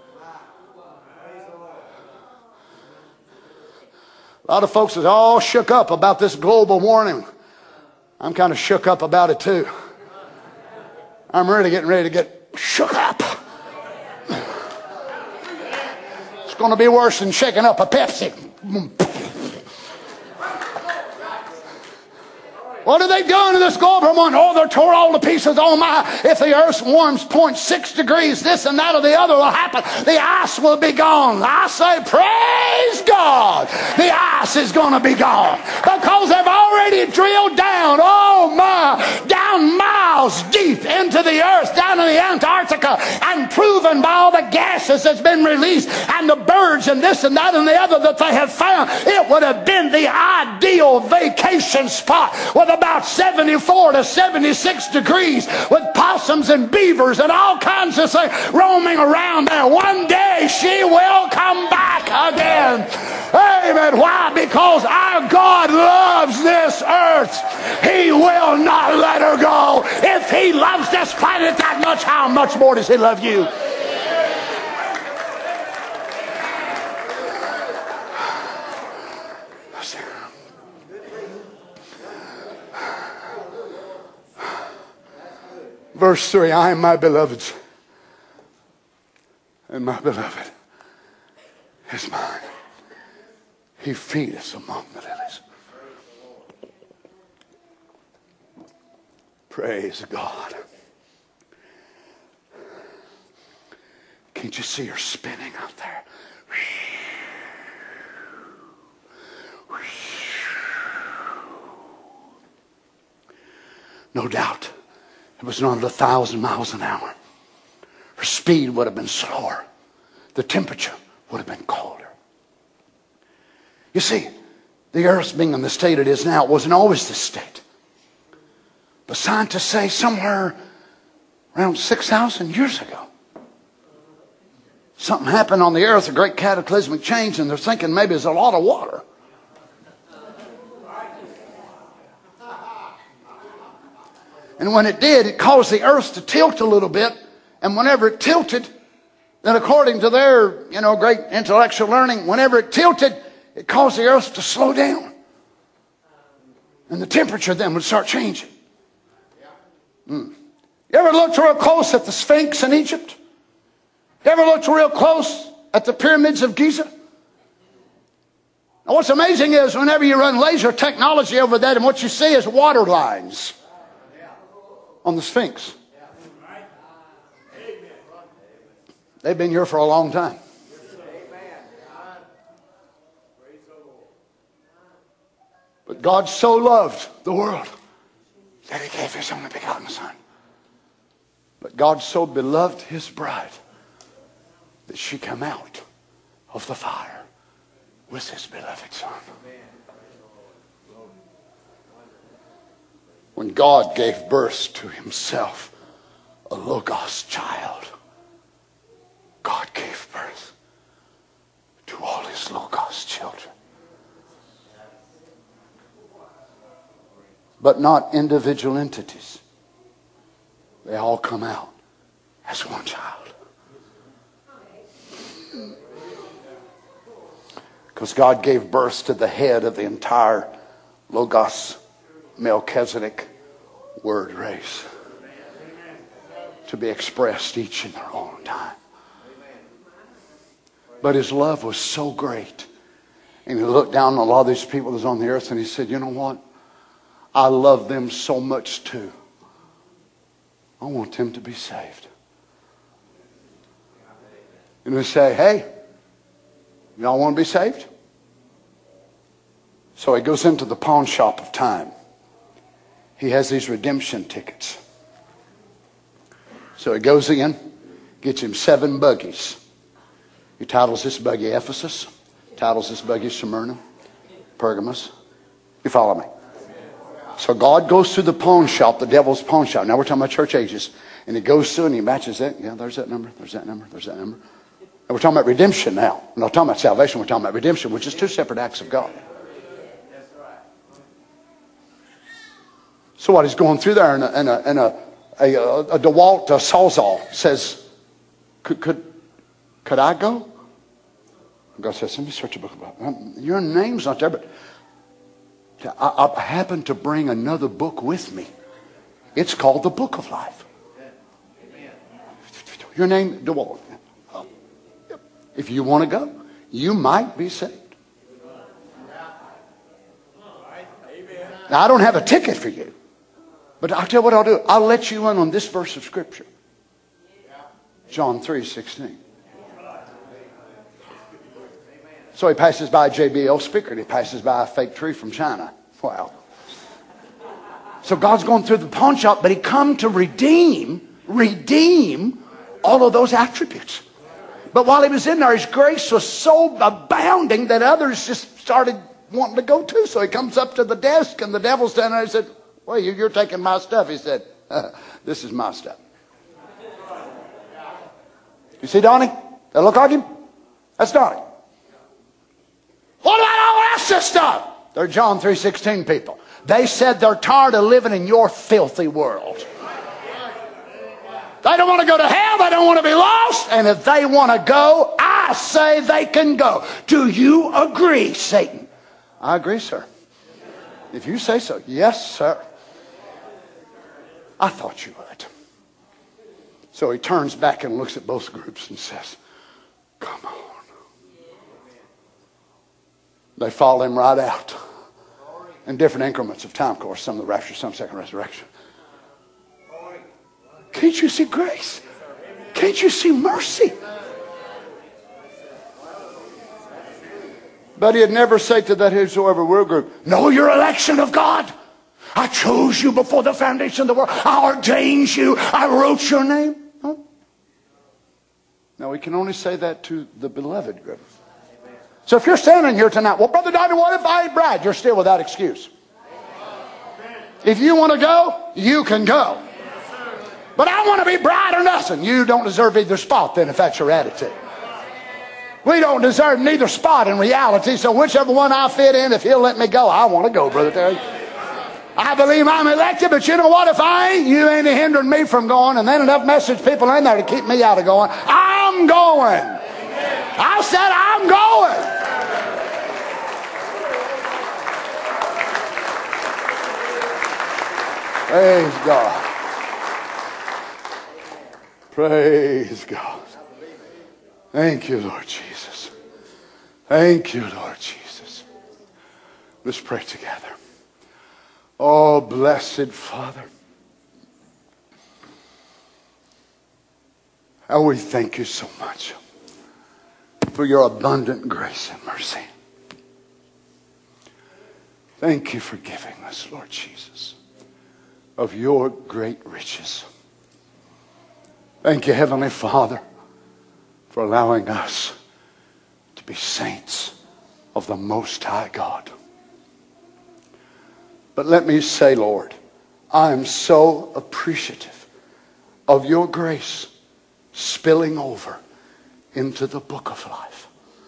A lot of folks are all shook up about this global warming. I'm kind of shook up about it too. I'm really getting ready to get shook up. It's going to be worse than shaking up a Pepsi. What are they doing to this global warming? Oh, they're tore all to pieces. Oh my, if the earth warms 0.6 degrees, this and that or the other will happen. The ice will be gone. I say, praise God. The ice is going to be gone. Because they've already drilled down, oh my, down miles deep into the earth, down in the Antarctica, and proven by all the gases that's been released and the birds and this and that and the other that they have found, it would have been the ideal vacation spot with about 74 to 76 degrees, with possums and beavers and all kinds of things roaming around there. One day she will come back again. Amen. Why? Because our God loves this earth. He will not let her go. If he loves this planet that much, how much more does he love you? Verse 3, I am my beloved's, and my beloved is mine. He feedeth among the lilies. Praise God. Can't you see her spinning out there? No doubt. It was not 1,000 miles an hour. Her speed would have been slower. The temperature would have been colder. You see, the earth being in the state it is now, it wasn't always this state. But scientists say somewhere around 6,000 years ago, something happened on the earth, a great cataclysmic change, and they're thinking maybe there's a lot of water. And when it did, it caused the earth to tilt a little bit. And whenever it tilted, then according to their, great intellectual learning, whenever it tilted, it caused the earth to slow down. And the temperature then would start changing. You ever looked real close at the Sphinx in Egypt? You ever looked real close at the pyramids of Giza? Now what's amazing is whenever you run laser technology over that, and what you see is water lines on the Sphinx. They've been here for a long time. But God so loved the world that he gave his only begotten Son. But God so beloved his bride that she came out of the fire with his beloved Son. When God gave birth to himself, a Logos child, God gave birth to all his Logos children. But not individual entities. They all come out as one child. Because God gave birth to the head of the entire Logos Melchizedek word race to be expressed each in their own time. But his love was so great. And he looked down on a lot of these people that's on the earth and he said, you know what? I love them so much too. I want them to be saved. And we say, hey, y'all want to be saved? So he goes into the pawn shop of time. He has these redemption tickets. So he goes in, gets him 7 buggies. He titles this buggy Ephesus, titles this buggy Smyrna, Pergamos. You follow me? So God goes through the pawn shop, the devil's pawn shop. Now we're talking about church ages. And he goes through and he matches that. Yeah, there's that number, there's that number, there's that number. And we're talking about redemption now. We're not talking about salvation, we're talking about redemption, which is 2 separate acts of God. So what, he's going through there and a DeWalt Sawzall says, could I go? God says, let me search a book about it. Your name's not there, but I happen to bring another book with me. It's called the Book of Life. Your name, DeWalt. If you want to go, you might be saved. Now, I don't have a ticket for you. But I'll tell you what I'll do. I'll let you in on this verse of Scripture. John 3:16. So he passes by a JBL speaker and he passes by a fake tree from China. Wow. So God's going through the pawn shop, but he come to redeem all of those attributes. But while he was in there, his grace was so abounding that others just started wanting to go too. So he comes up to the desk and the devil's standing there and he said, well, you're taking my stuff. He said, this is my stuff. You see Donnie? That look like him? That's Donnie. What about all the rest of stuff? They're John 3:16 people. They said they're tired of living in your filthy world. They don't want to go to hell. They don't want to be lost. And if they want to go, I say they can go. Do you agree, Satan? I agree, sir. If you say so. Yes, sir. I thought you would. So he turns back and looks at both groups and says, come on. They follow him right out. In different increments of time, of course. Some of the rapture, some second resurrection. Can't you see grace? Can't you see mercy? But he'd never say to that whosoever will group, know your election of God. I chose you before the foundation of the world. I ordained you. I wrote your name. No. Now we can only say that to the beloved group. So if you're standing here tonight, well, Brother Donnie, what if I ain't Brad? You're still without excuse. If you want to go, you can go. But I want to be Brad or nothing. You don't deserve either spot then if that's your attitude. We don't deserve neither spot in reality, so whichever one I fit in, if he'll let me go, I want to go, Brother Terry. I believe I'm elected, but you know what? If I ain't, you ain't hindering me from going, and then enough message people in there to keep me out of going. I'm going. I said I'm going. Praise God. Praise God. Thank you, Lord Jesus. Thank you, Lord Jesus. Let's pray together. Oh, blessed Father. How we thank you so much for your abundant grace and mercy. Thank you for giving us, Lord Jesus, of your great riches. Thank you, Heavenly Father, for allowing us to be saints of the Most High God. But let me say, Lord, I am so appreciative of your grace spilling over into the book of life.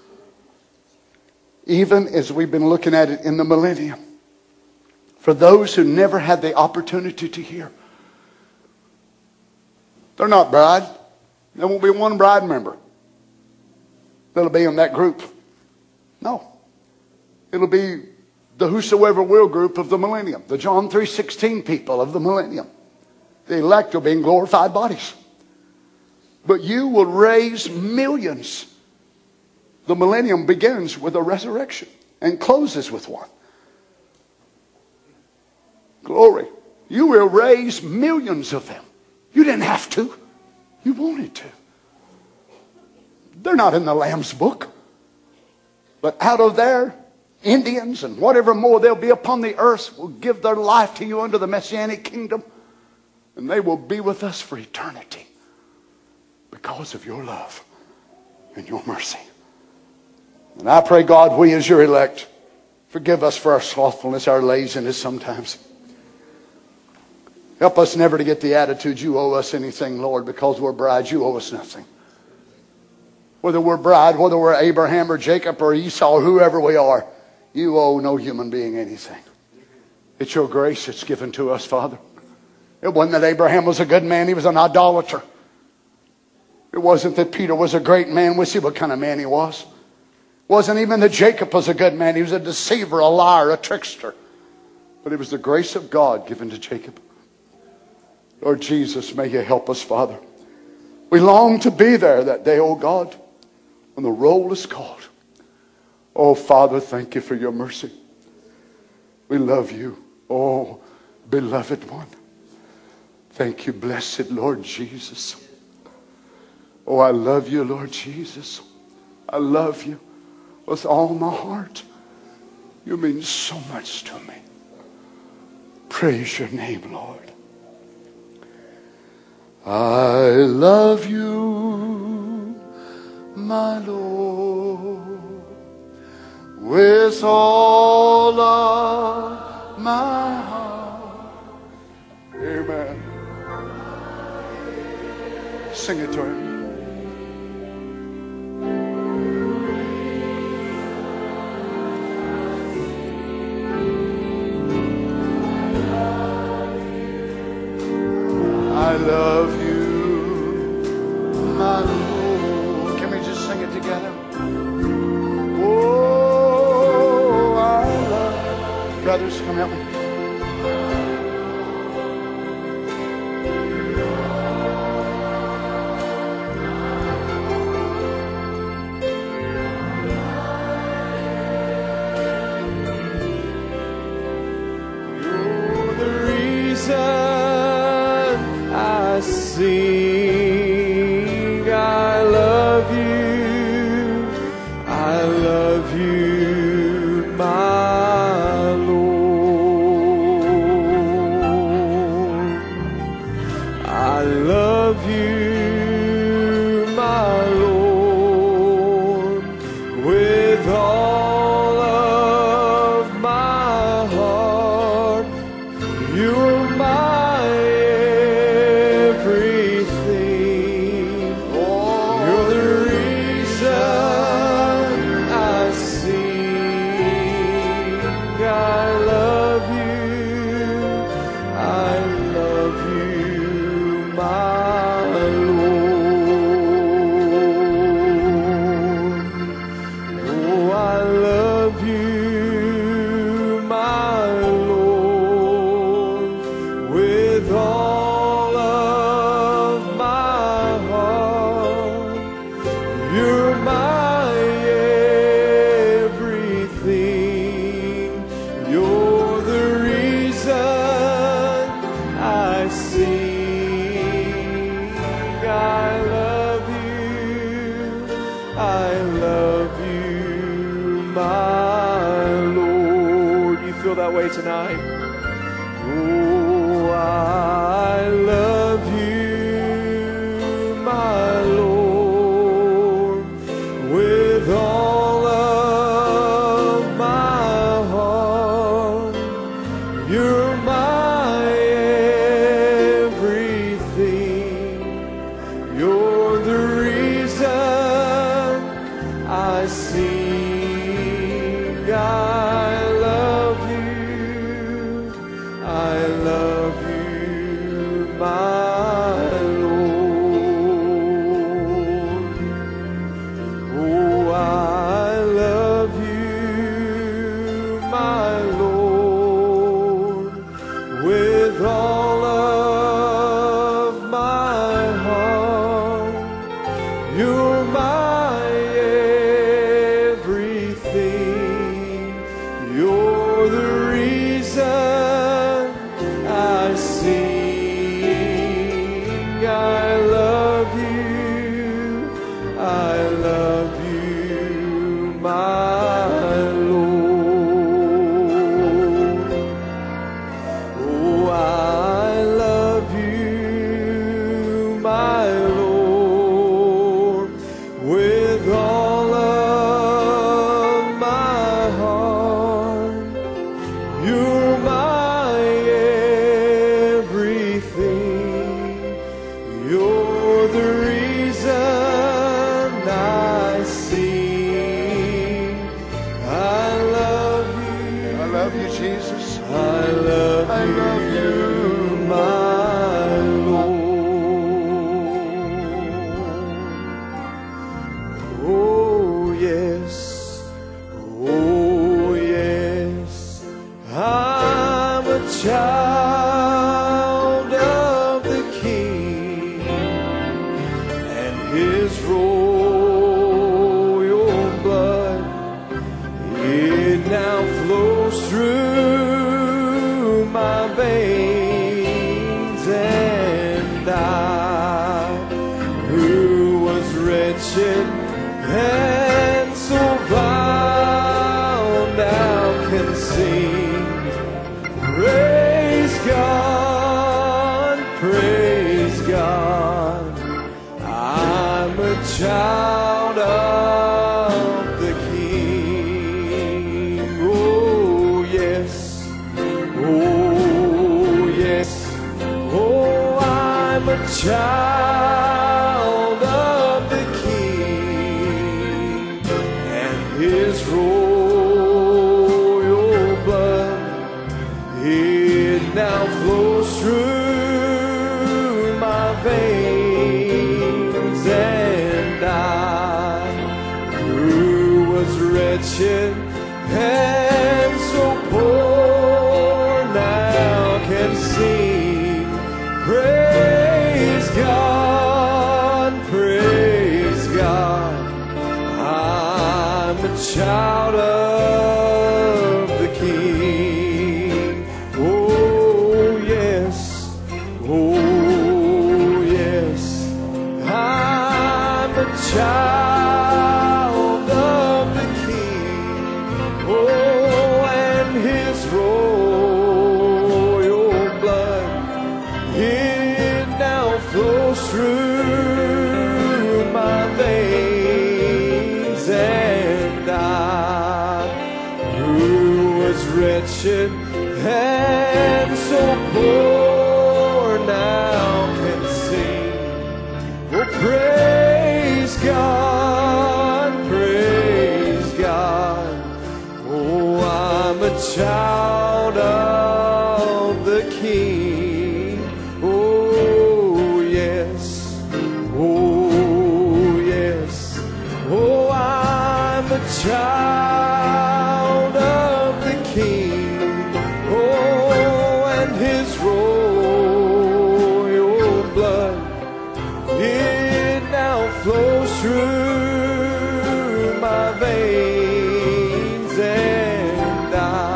Even as we've been looking at it in the millennium, for those who never had the opportunity to hear. They're not Brad. There won't be one bride member that'll be in that group. No. It'll be the whosoever will group of the millennium. The John 3:16 people of the millennium. The elect will be in glorified bodies. But you will raise millions. The millennium begins with a resurrection and closes with one. Glory. You will raise millions of them. You didn't have to. You wanted to. They're not in the Lamb's book. But out of there, Indians and whatever more they'll be upon the earth will give their life to you under the Messianic kingdom. And they will be with us for eternity because of your love and your mercy. And I pray, God, we as your elect, forgive us for our slothfulness, our laziness sometimes. Help us never to get the attitude you owe us anything, Lord, because we're brides, you owe us nothing. Whether we're bride, whether we're Abraham or Jacob or Esau or whoever we are, you owe no human being anything. It's your grace that's given to us, Father. It wasn't that Abraham was a good man, he was an idolater. It wasn't that Peter was a great man. We see what kind of man he was. It wasn't even that Jacob was a good man. He was a deceiver, a liar, a trickster. But it was the grace of God given to Jacob. Lord Jesus, may you help us, Father. We long to be there that day, oh God, when the roll is called. Oh, Father, thank you for your mercy. We love you, oh, beloved one. Thank you, blessed Lord Jesus. Oh, I love you, Lord Jesus. I love you with all my heart. You mean so much to me. Praise your name, Lord. I love you, my Lord, with all of my heart. Amen. Sing it to him. I love you, my Lord. Can we just sing it together? Oh, I love you. Brothers, come help me. Sing, I love you, my Lord. I love you, my Lord, with all of my heart. You're my tonight. Oh, I love you, my Lord, with all of my heart. You're my everything. You're the reason I sing. I love you. I love you, my Lord. with all of my heart. You're my everything. You're the reason I sing. I love you. I love you, my Lord. Oh, I love you, my Lord, with all of my heart. You're my everything. You're the reason I sing. I love you. I love you, Jesus. I love you, my Lord. Oh, yes. Oh, yes. I'm a child of the King, and His royal blood, it now flows through my veins. And I, who was wretched and so vile, now can sing. Praise God, praise God. I'm a child of the King. Oh, yes. Oh, yes. Oh, I'm a child of the King, and His royal blood, it now flows through my veins. And I, who was wretched and so poor, now can sing. Praise God, praise God. I'm a child of the King. Oh, yes. Oh, yes. I'm a child of the King. Oh, and His royal blood, it now flows through my veins. And I, who was wretched and so poor, now can sing. Oh, praise God, praise God. Oh, I'm a child of the King. Oh, yes. Oh, yes. Oh, I'm a child of the King. Oh, and His royal blood, it now flows through my veins. And I,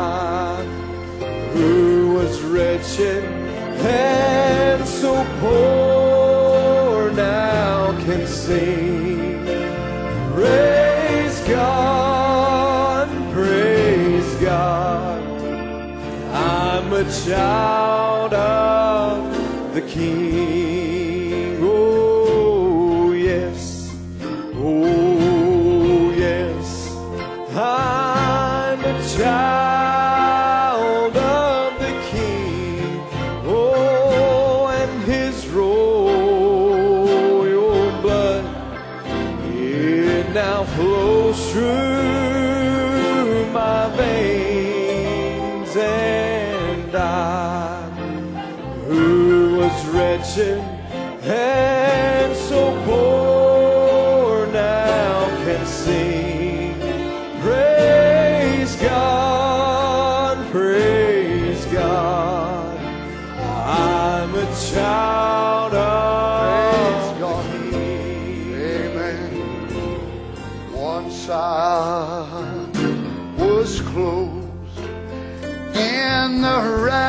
who was wretched and so poor, now can sing. Praise God, praise God. I'm a child of the King. Oh, yes. Oh, yes. I'm a child of the King. Oh, and His royal blood, it now flows through my veins. And I, who was wretched and so poor, now can sing. Praise God, praise God. child of God. Amen. Once I was closed in the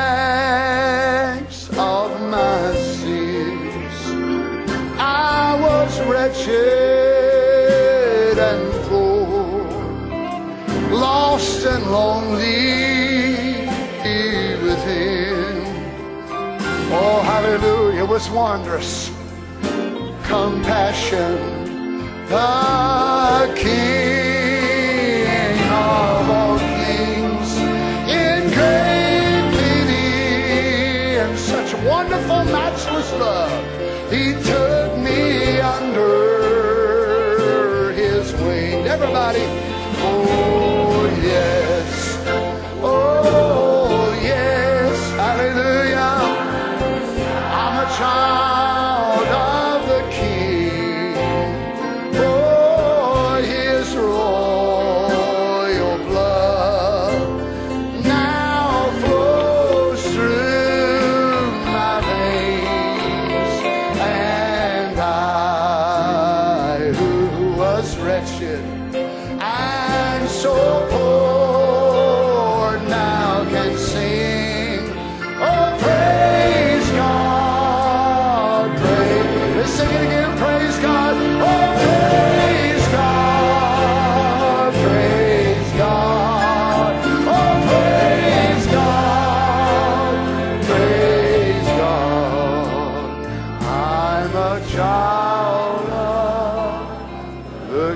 rags of my sins. I was wretched and poor, lost and lonely within. Oh, hallelujah, it was wondrous compassion, the King of all kings, in great pity and such wonderful matchless love, He took me under His wing. Everybody, oh yes, oh yes, hallelujah. I'm a child of the King. Oh, His royal blood now flows through my veins, and I, who was wretched and so poor, now can sing, oh, praise God, praise. Let's sing it again, praise God, oh, praise God, praise God, oh, praise God, praise God. I'm a child of the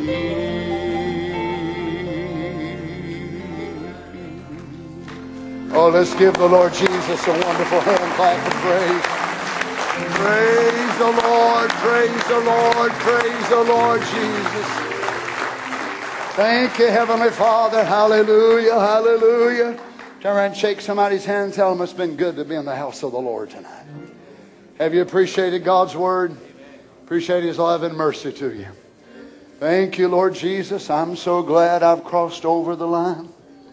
King. Oh, let's give the Lord Jesus a wonderful hand clap of praise. Praise the Lord, praise the Lord, praise the Lord Jesus. Thank you, Heavenly Father. Hallelujah, hallelujah. Turn around and shake somebody's hand and tell them it's been good to be in the house of the Lord tonight. Have you appreciated God's Word? Appreciate His love and mercy to you. Thank you, Lord Jesus. I'm so glad I've crossed over the line.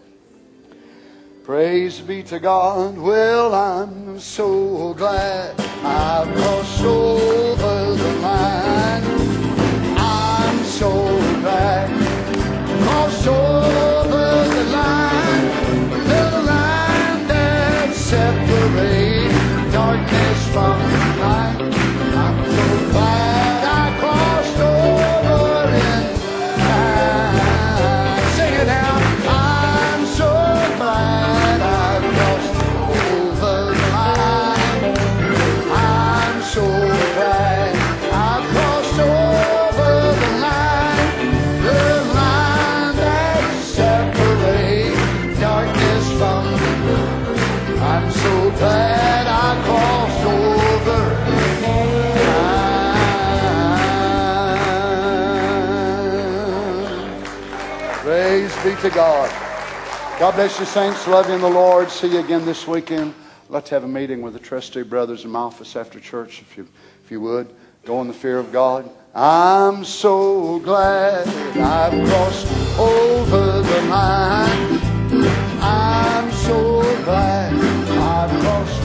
Praise be to God. Well, I'm so glad I've crossed over the line. I'm so glad I've crossed over the line that separates darkness from light. I'm so glad I crossed over in time. Sing it now. I'm so glad I crossed over the line. I'm so glad I crossed over the line that separates darkness from light. I'm so glad I crossed over. Praise be to God. God bless you, saints. Love you in the Lord. See you again this weekend. I'd like to have a meeting with the trustee brothers in my office after church, if you would. Go in the fear of God. I'm so glad I've crossed over the line. I'm so glad I've crossed